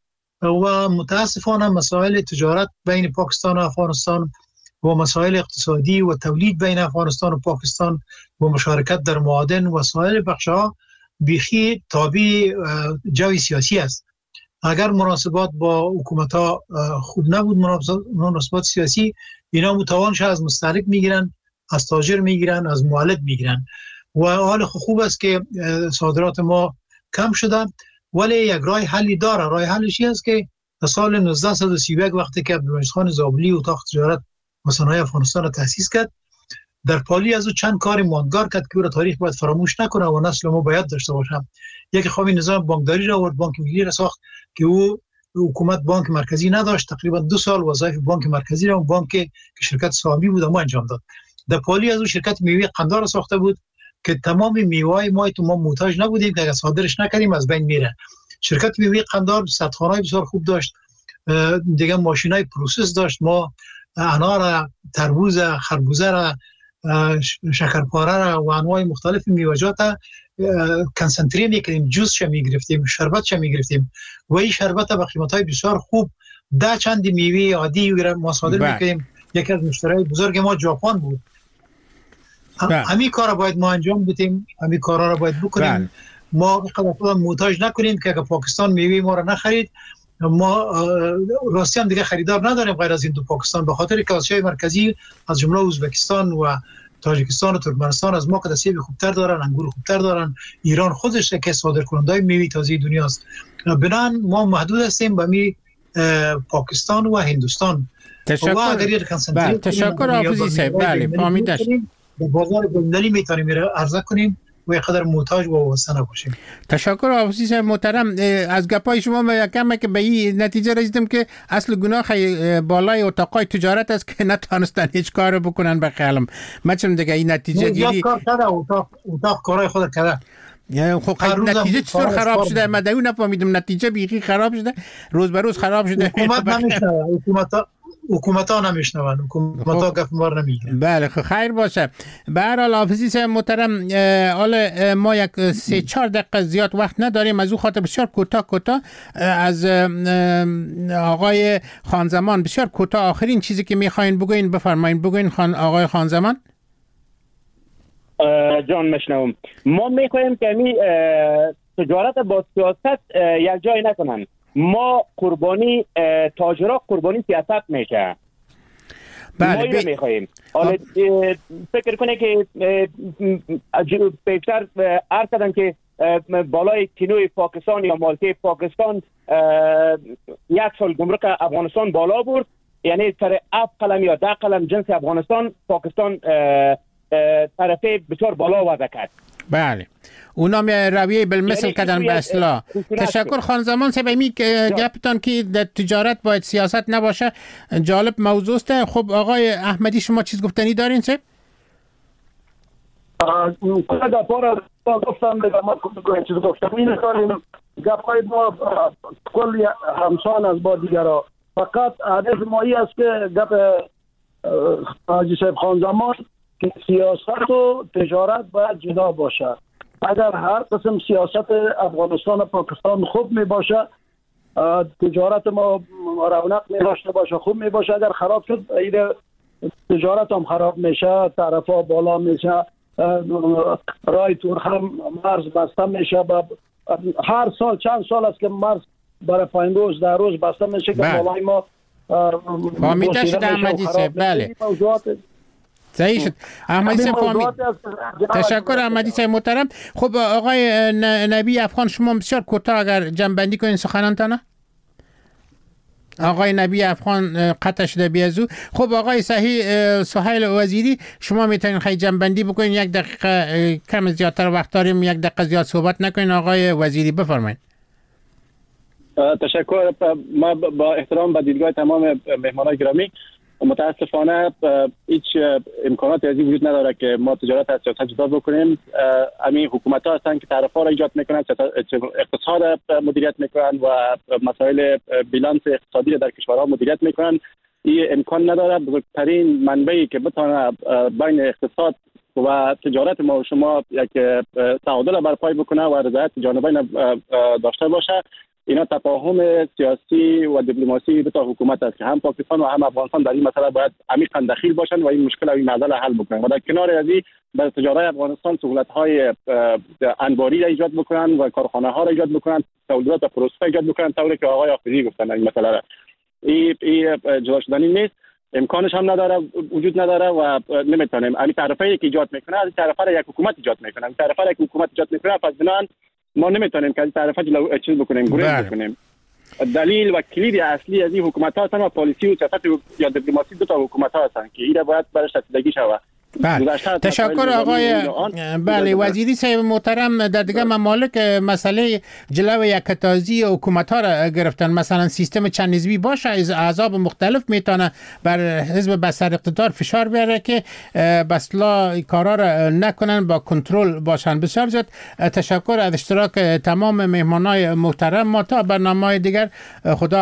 و متاسفانه مسائل تجارت بین پاکستان و افغانستان و مسائل اقتصادی و تولید بین افغانستان و پاکستان و مشارکت در معادن و سایر بخش‌ها بیخی تابع جوی سیاسی است. اگر مناسبات با حکومت‌ها خوب نبود، مناسبات سیاسی، اینا متوانش از مستهلک میگیرن، از تاجر میگیرن، از مولد میگیرن و حال خوب است که صادرات ما کم شدن، ولی یک راه حلی داره. راه حلش است که سال 1931 وقتی که عبدالمجید خان زابلی اتاق تجارت و صنایع افغانستان را تأسیس کرد، در پالی از او چند کار ماندگار کرد که او را تاریخ باید فراموش نکنه و نسل ما باید داشته باشه. یک خواهی نظام بانکداری را آورد، بانک ملی را ساخت که او حکومت بانک مرکزی نداشت. تقریبا 2 سال وظایف بانک مرکزی را، بانک که شرکت سهامی بود، ما انجام داد. در پالی از او شرکت میوه قندار را ساخته بود که تمام میوه‌های ما تو ما محتاج نبودیم که اگه صادرش نکنیم از بین میره. شرکت میوه قندار صدخانه‌ای بسیار خوب داشت، دیگه ماشینای پروسس داشت. ما انار، تربوز، خربوزه، شکرپاره و انواع مختلف میوه‌جات کنسانتری می‌کردیم، جوسش می‌گرفتیم، شربتش می‌گرفتیم و این شربت به قیمت‌های بسیار خوب 10 چند میوه عادی ما صادر می‌کردیم. یکی از مشتریای بزرگ ما ژاپن بود. همین کارا باید ما انجام بدیم، همین کارا را باید بکنیم. ما خودمون محتاج نکنیم که اگه پاکستان میوه ما را نخرید، ما راستی هم دیگه خریدار نداریم غیر از این دو پاکستان، به خاطر که آسیای مرکزی از جمله ازبکستان و تاجیکستان و ترکمنستان از ما که سیب خوبتر دارن، انگور خوبتر دارن. ایران خودش که صادر کننده میوه تازه دنیاست. بنابراین ما محدود هستیم به می پاکستان و هندوستان. تشکر حافظی صاحب. بله فهمیدم. به بازار بین‌المللی میتونیم عرضه کنیم و قدر محتاج و وابسته نباشیم. تشکر حافظی صاحب محترم. از گپای شما یکم که به این نتیجه رسیدم که اصل گناه بالای اتاقای تجارت است که نتونستن هیچ کار بکنن به خیالم. مثلا دیگه این نتیجه گیری کار کرده، اتاق کارای خود کرده. خب نتیجه چطور خراب شده؟ من دیو نفهمیدم. نتیجه بیخی خراب شده، روز به روز خراب شده. حکومت نمیشنوه، حکومت‌ها نمیشنون، حکومت‌ها گپ ما رو نمیگیرن. بله خیر باشه. به هر حال حافظی صاحب محترم، حالا ما یک 3-4 دقیقه زیاد وقت نداریم، از او خاطر بسیار کوتاه از آقای خانزمان بسیار کوتاه آخرین چیزی که میخواین بگوین بفرمایید. بگوین آقای خانزمان. جان مشنوم. ما میخوایم که می تجارت با سیاست یک جای نکنن. ما قربانی تاجرها قربانی سیاست میشه. بله ما میخوایم. حالا فکر کنه که پیشتر عرض کردن که بالای کیلوی پاکستان یا مالکه پاکستان 1 سال گمرک افغانستان بالا برد، یعنی سر 7 قلم یا 10 قلم جنس افغانستان پاکستان طرفه بسیار بالا وضع کرد. بله اونا رویه بالمثل کردن به اصلاح. تشکر خانزمان صاحب. می گپتان که در تجارت باید سیاست نباشه جالب موضوع است. خب آقای احمدی شما چیز گفتنی دارین صاحب؟ گفتم دیگه ما چیز گفتم این کاریم گپای ما کلی همسان از با دیگرها، فقط عادت مایی است که گپ حاجی صاحب خانزمان که سیاست و تجارت باید جدا باشه. اگر هر قسم سیاست افغانستان و پاکستان خوب می باشه، تجارت ما رونق می داشته باشه، خوب می باشه. اگر خراب شد تجارت هم خراب میشه، طرفا بالا میشه، رای تورخم مرز بسته میشه. هر سال چند سال است که مرز برای 5 روز 10 روز بسته میشه که بالای ما فهمیده شده احمدی صاحب. بله صحیح شد احمدی صاحب فهمید. تشکر احمدی صاحب محترم. خب آقای نبی افغان شما بسیار کوتاه اگر جنبندی کنین سخنانتان. آقای نبی افغان قطع شده بیازو. خب آقای سهیل وزیری شما میتونین خیلی جنبندی بکنین، 1 دقیقه کم زیادتر وقت داریم، 1 دقیقه زیاد صحبت نکنین. آقای وزیری بفرمایید. تشکر. ما با احترام به دیدگاه تمام مهمانان گرامی، متاسفانه هیچ امکاناتی از این وجود نداره که ما تجارت از سیاست جدا بکنیم. همین حکومت‌ها هستند که طرف‌ها را ایجاد میکنن، اقتصاد مدیریت میکنن و مسائل بیلانس اقتصادی را در کشورها مدیریت میکنن. این امکان نداره. بزرگترین منبعی که بتونه بین اقتصاد و تجارت ما و شما یک تعادل برپای بکنه و رضایت جانبین داشته باشه، اینا تفاهم سیاسی و دیپلماسی دو تا حکومت است که هم پاکستان و هم افغانستان در این مسئله باید عمیقا دخیل باشن و این مشکل و این معضل حل بکنن و در کنار از این در تجارت افغانستان سهولت‌های انباری را ایجاد بکنن و کارخانه‌ها را ایجاد بکنن، تولیدات و پروسه ایجاد بکنن، طوری که آقای آخوندی گفتن این مسئله را این جدا شدنی نیست، امکانش هم نداره، وجود نداره و نمیتونیم این تعرفه‌ای که ایجاد میکنه از تعرفه را یک حکومت ایجاد میکنه، این تعرفه را که حکومت ایجاد میکنه پس بنابراین ما نمیتونیم که از تعرفه چیز بکنیم، گریز بکنیم. دلیل و کلید اصلی از این حکومت‌ها هستن و پالیسی و سیاست یا دیپلماسی دو تا حکومت‌ها هستن که این باید برش رسیدگی شود. بله. تشکر آقای بله وزیری صاحب محترم. در دیگه ممالک مسئله جلو یکتازی حکومت ها را گرفتن، مثلا سیستم چند حزبی باشه، احزاب مختلف میتونه بر حزب بسر اقتدار فشار بیاره که بسلا کارا را نکنن، با کنترل باشن. بسیار زیاد تشکر از اشتراک تمام مهمانای محترم ما. تا برنامه دیگر خدا